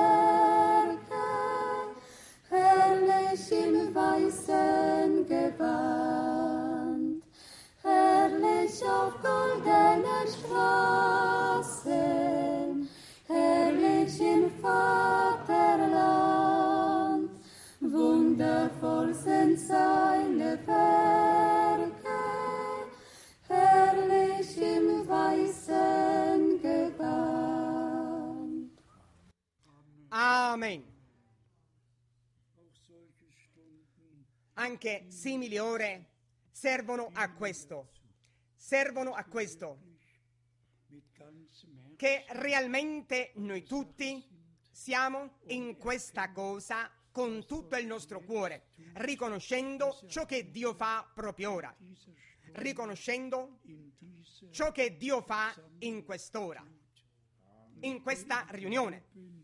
Werke, herrlich im weißen Gewand, herrlich auf goldenen Straßen, herrlich im Vaterland, Amen. Anche simili ore servono a questo, servono a questo, che realmente noi tutti siamo in questa cosa con tutto il nostro cuore, riconoscendo ciò che Dio fa proprio ora, riconoscendo ciò che Dio fa in quest'ora, in questa riunione.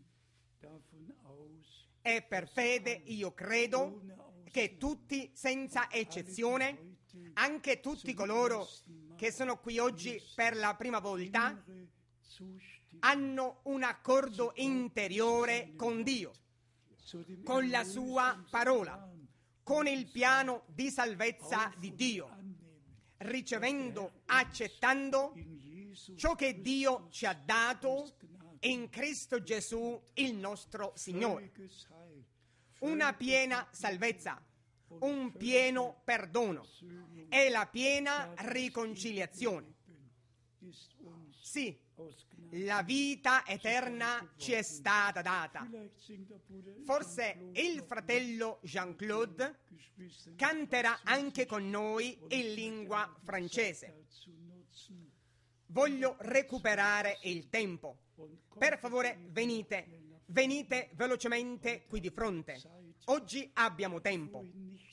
E per fede io credo che tutti, senza eccezione, anche tutti coloro che sono qui oggi per la prima volta, hanno un accordo interiore con Dio, con la sua parola, con il piano di salvezza di Dio, ricevendo, accettando ciò che Dio ci ha dato in Cristo Gesù, il nostro Signore. Una piena salvezza, un pieno perdono e la piena riconciliazione. Sì, la vita eterna ci è stata data. Forse il fratello Jean-Claude canterà anche con noi in lingua francese. Voglio recuperare il tempo. Per favore, venite. Venite velocemente qui di fronte. Oggi abbiamo tempo.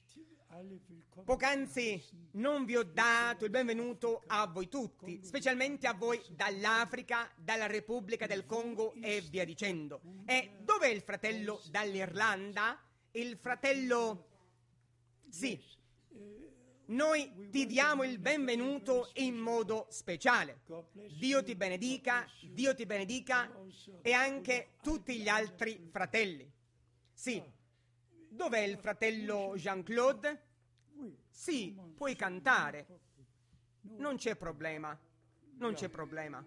Poc'anzi non vi ho dato il benvenuto a voi tutti, specialmente a voi dall'Africa, dalla Repubblica del Congo e via dicendo. E dov'è il fratello dall'Irlanda? Il fratello... Sì, noi ti diamo il benvenuto in modo speciale. Dio ti benedica, Dio ti benedica e anche tutti gli altri fratelli. Sì, dov'è il fratello Jean-Claude? Sì, puoi cantare. Non c'è problema, non c'è problema.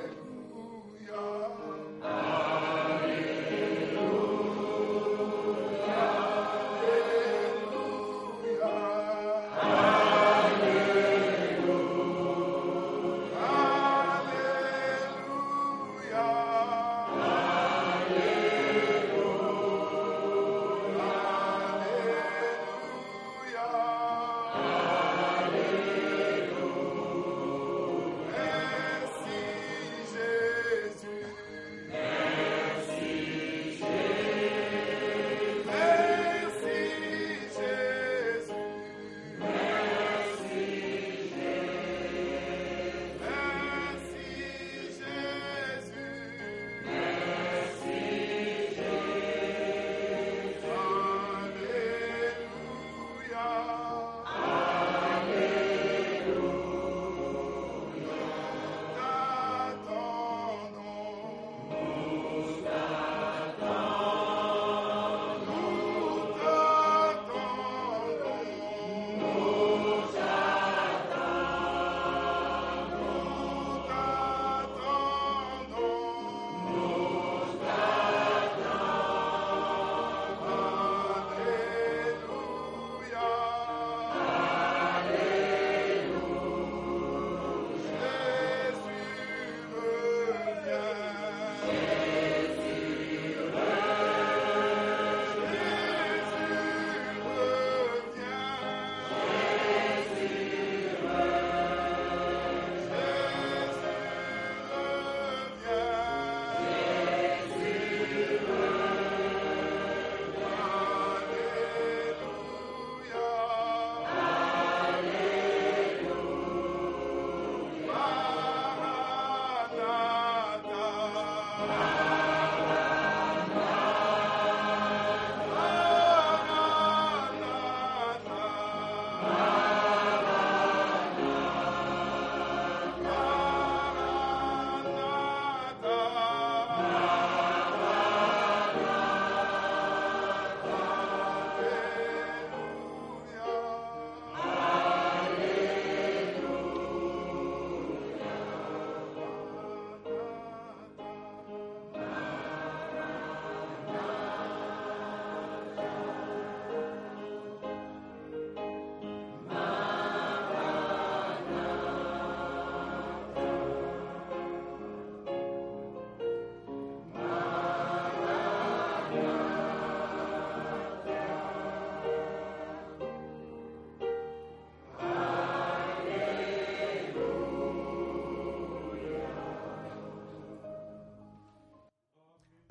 Alleluia.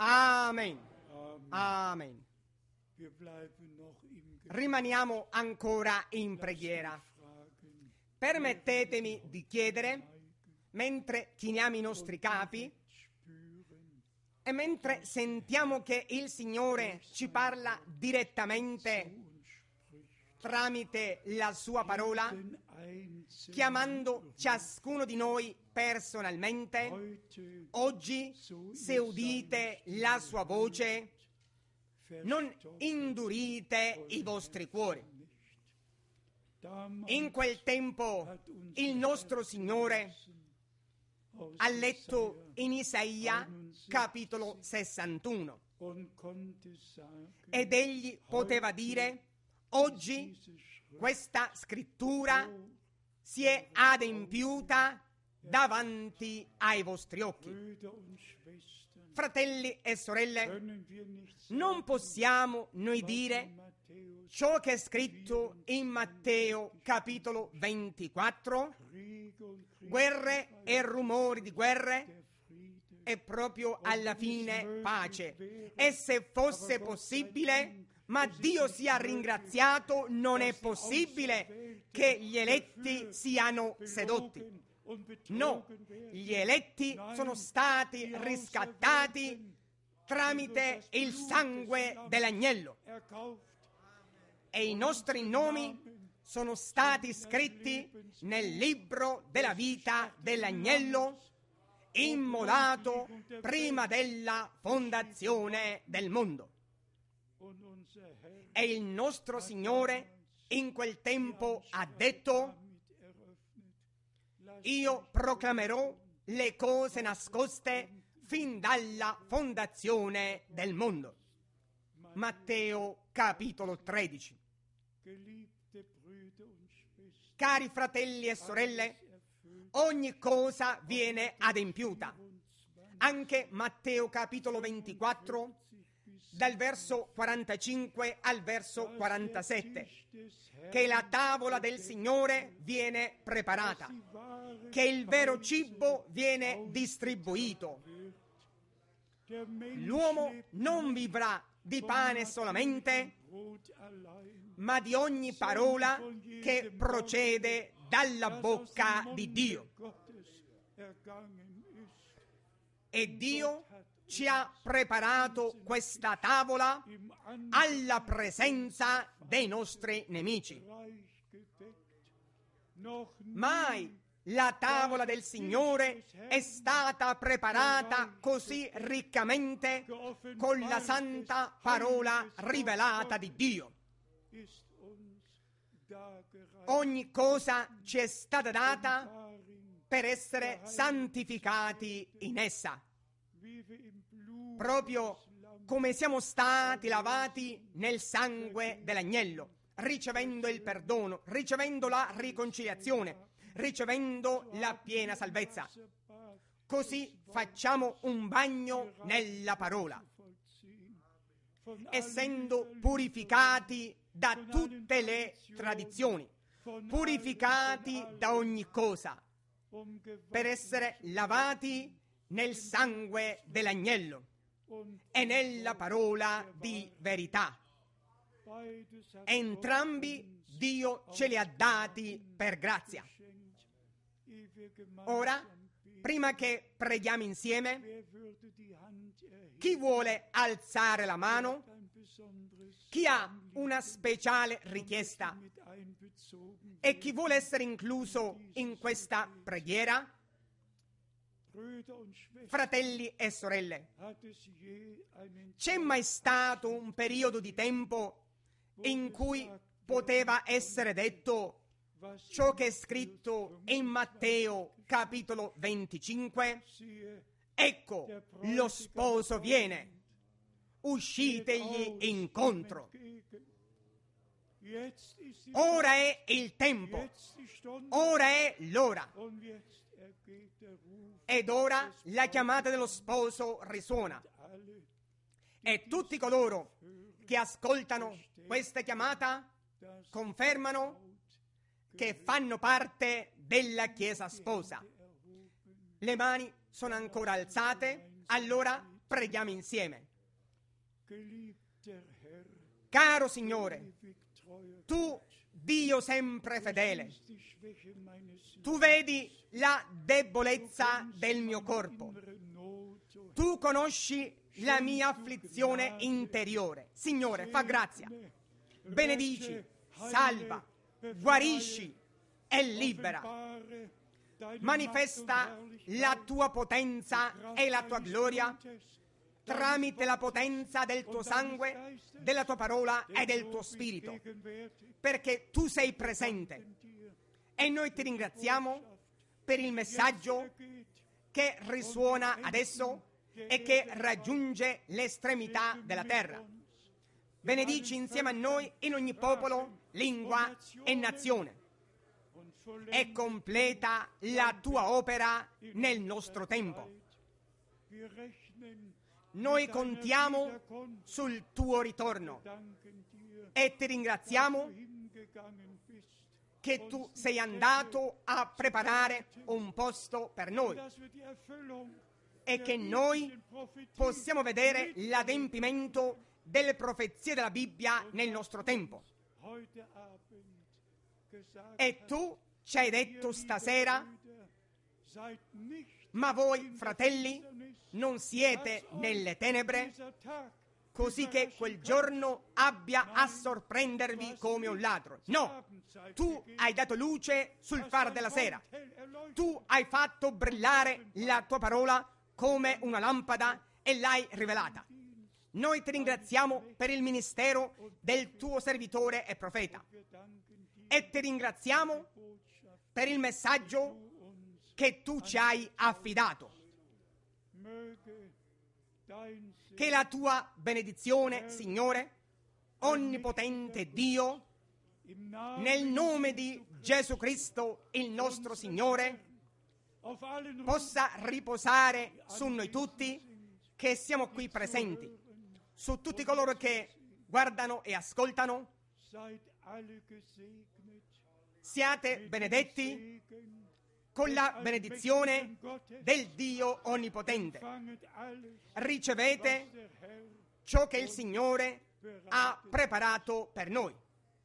Amen. Amen. Rimaniamo ancora in preghiera. Permettetemi di chiedere, mentre chiniamo i nostri capi e mentre sentiamo che il Signore ci parla direttamente tramite la sua parola, chiamando ciascuno di noi personalmente, oggi, se udite la sua voce, non indurite i vostri cuori. In quel tempo il nostro Signore ha letto in Isaia capitolo sessantuno ed egli poteva dire: oggi questa scrittura si è adempiuta davanti ai vostri occhi. Fratelli e sorelle, non possiamo noi dire ciò che è scritto in Matteo capitolo ventiquattro, guerre e rumori di guerre e proprio alla fine pace. E se fosse possibile, ma Dio sia ringraziato, non è possibile che gli eletti siano sedotti. No, gli eletti sono stati riscattati tramite il sangue dell'agnello e i nostri nomi sono stati scritti nel libro della vita dell'agnello immolato prima della fondazione del mondo. E il nostro Signore in quel tempo ha detto: io proclamerò le cose nascoste fin dalla fondazione del mondo. Matteo capitolo tredici. Cari fratelli e sorelle, ogni cosa viene adempiuta. Anche Matteo capitolo ventiquattro, dal verso quarantacinque al verso quarantasette, che la tavola del Signore viene preparata, che il vero cibo viene distribuito. L'uomo non vivrà di pane solamente, ma di ogni parola che procede dalla bocca di Dio. E Dio ci ha preparato questa tavola alla presenza dei nostri nemici. Mai la tavola del Signore è stata preparata così riccamente con la santa parola rivelata di Dio. Ogni cosa ci è stata data per essere santificati in essa, proprio come siamo stati lavati nel sangue dell'agnello, ricevendo il perdono, ricevendo la riconciliazione, ricevendo la piena salvezza. Così facciamo un bagno nella parola, essendo purificati da tutte le tradizioni, purificati da ogni cosa, per essere lavati nel sangue dell'agnello e nella parola di verità. Entrambi Dio ce li ha dati per grazia. Ora, prima che preghiamo insieme, chi vuole alzare la mano? Chi ha una speciale richiesta? E chi vuole essere incluso in questa preghiera? Fratelli e sorelle, c'è mai stato un periodo di tempo in cui poteva essere detto ciò che è scritto in Matteo capitolo venticinque? Ecco, lo sposo viene, uscitegli incontro. Ora è il tempo, ora è l'ora. Ed ora la chiamata dello sposo risuona. E tutti coloro che ascoltano questa chiamata confermano che fanno parte della Chiesa sposa. Le mani sono ancora alzate, allora Preghiamo insieme. Caro Signore, Tu, Dio sempre fedele, Tu vedi la debolezza del mio corpo. Tu conosci la mia afflizione interiore. Signore, fa grazia. Benedici, salva, guarisci e libera. Manifesta la tua potenza e la tua gloria tramite la potenza del tuo sangue, della tua parola e del tuo spirito, perché tu sei presente. E noi ti ringraziamo per il messaggio che risuona adesso e che raggiunge l'estremità della terra. Benedici insieme a noi in ogni popolo, lingua e nazione, e completa la tua opera nel nostro tempo. Noi contiamo sul tuo ritorno e ti ringraziamo che tu sei andato a preparare un posto per noi e che noi possiamo vedere l'adempimento delle profezie della Bibbia nel nostro tempo. E tu ci hai detto stasera: ma voi, fratelli, non siete nelle tenebre, così che quel giorno abbia a sorprendervi come un ladro. No, tu hai dato luce sul faro della sera. Tu hai fatto brillare la tua parola come una lampada e l'hai rivelata. Noi ti ringraziamo per il ministero del tuo servitore e profeta. E ti ringraziamo per il messaggio che tu ci hai affidato. Che la tua benedizione, Signore, onnipotente Dio, nel nome di Gesù Cristo, il nostro Signore, possa riposare su noi tutti che siamo qui presenti, su tutti coloro che guardano e ascoltano. Siate benedetti con la benedizione del Dio Onnipotente. Ricevete ciò che il Signore ha preparato per noi.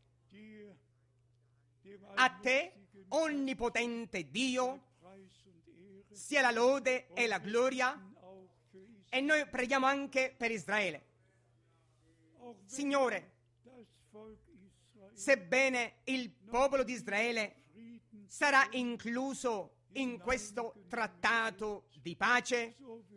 A te, Onnipotente Dio, sia la lode e la gloria, e noi preghiamo anche per Israele. Signore, sebbene il popolo di Israele sarà incluso in questo trattato di pace,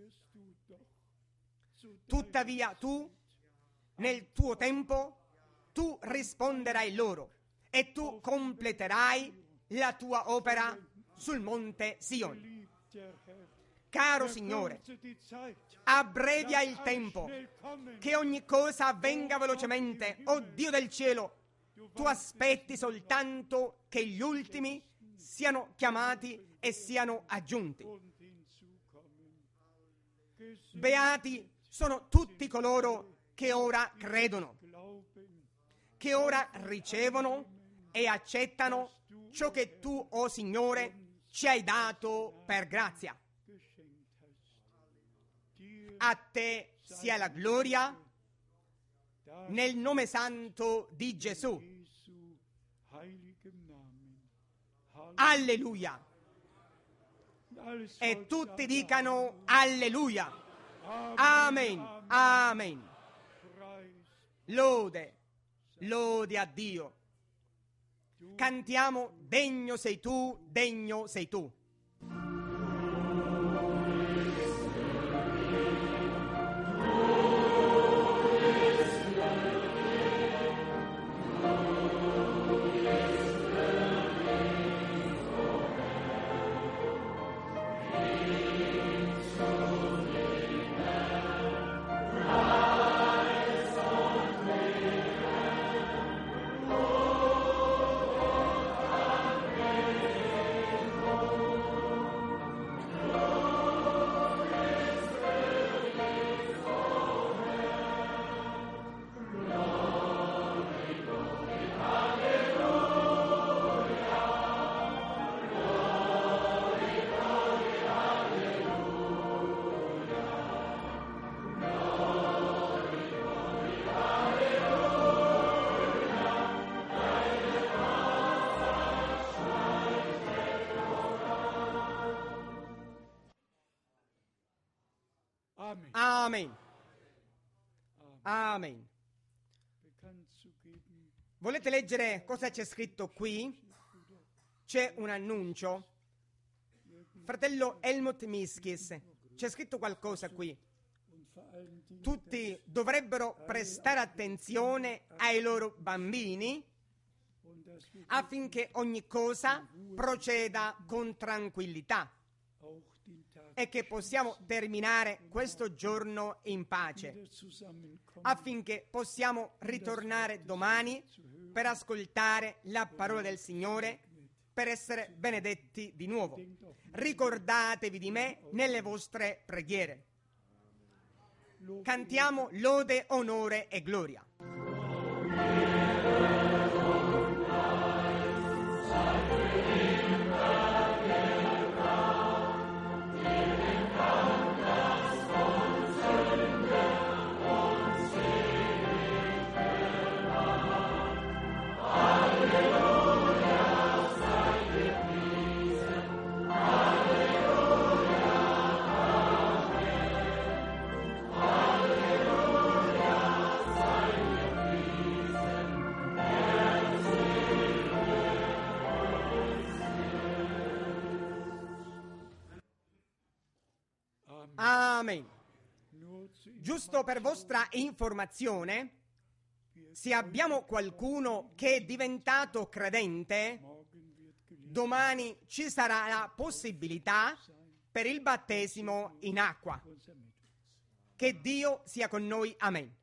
tuttavia tu, nel tuo tempo, tu risponderai loro e tu completerai la tua opera sul monte Sion. Caro Signore, abbrevia il tempo, che ogni cosa avvenga velocemente. O Dio del cielo, tu aspetti soltanto che gli ultimi siano chiamati e siano aggiunti. Beati sono tutti coloro che ora credono, che ora ricevono e accettano ciò che tu, o oh Signore, ci hai dato per grazia. A te sia la gloria nel nome santo di Gesù. Alleluia. E tutti dicano alleluia. Amen. Amen. Lode, lode a Dio. Cantiamo: degno sei tu, degno sei tu. Oh Amen. Volete leggere cosa c'è scritto qui? C'è un annuncio. Fratello Helmut Miskis, c'è scritto qualcosa qui. Tutti dovrebbero prestare attenzione ai loro bambini affinché ogni cosa proceda con tranquillità e che possiamo terminare questo giorno in pace, affinché possiamo ritornare domani per ascoltare la parola del Signore, per essere benedetti di nuovo. Ricordatevi di me nelle vostre preghiere. Cantiamo lode, onore e gloria. Amen. Giusto per vostra informazione, se abbiamo qualcuno che è diventato credente, domani ci sarà la possibilità per il battesimo in acqua. Che Dio sia con noi. Amen.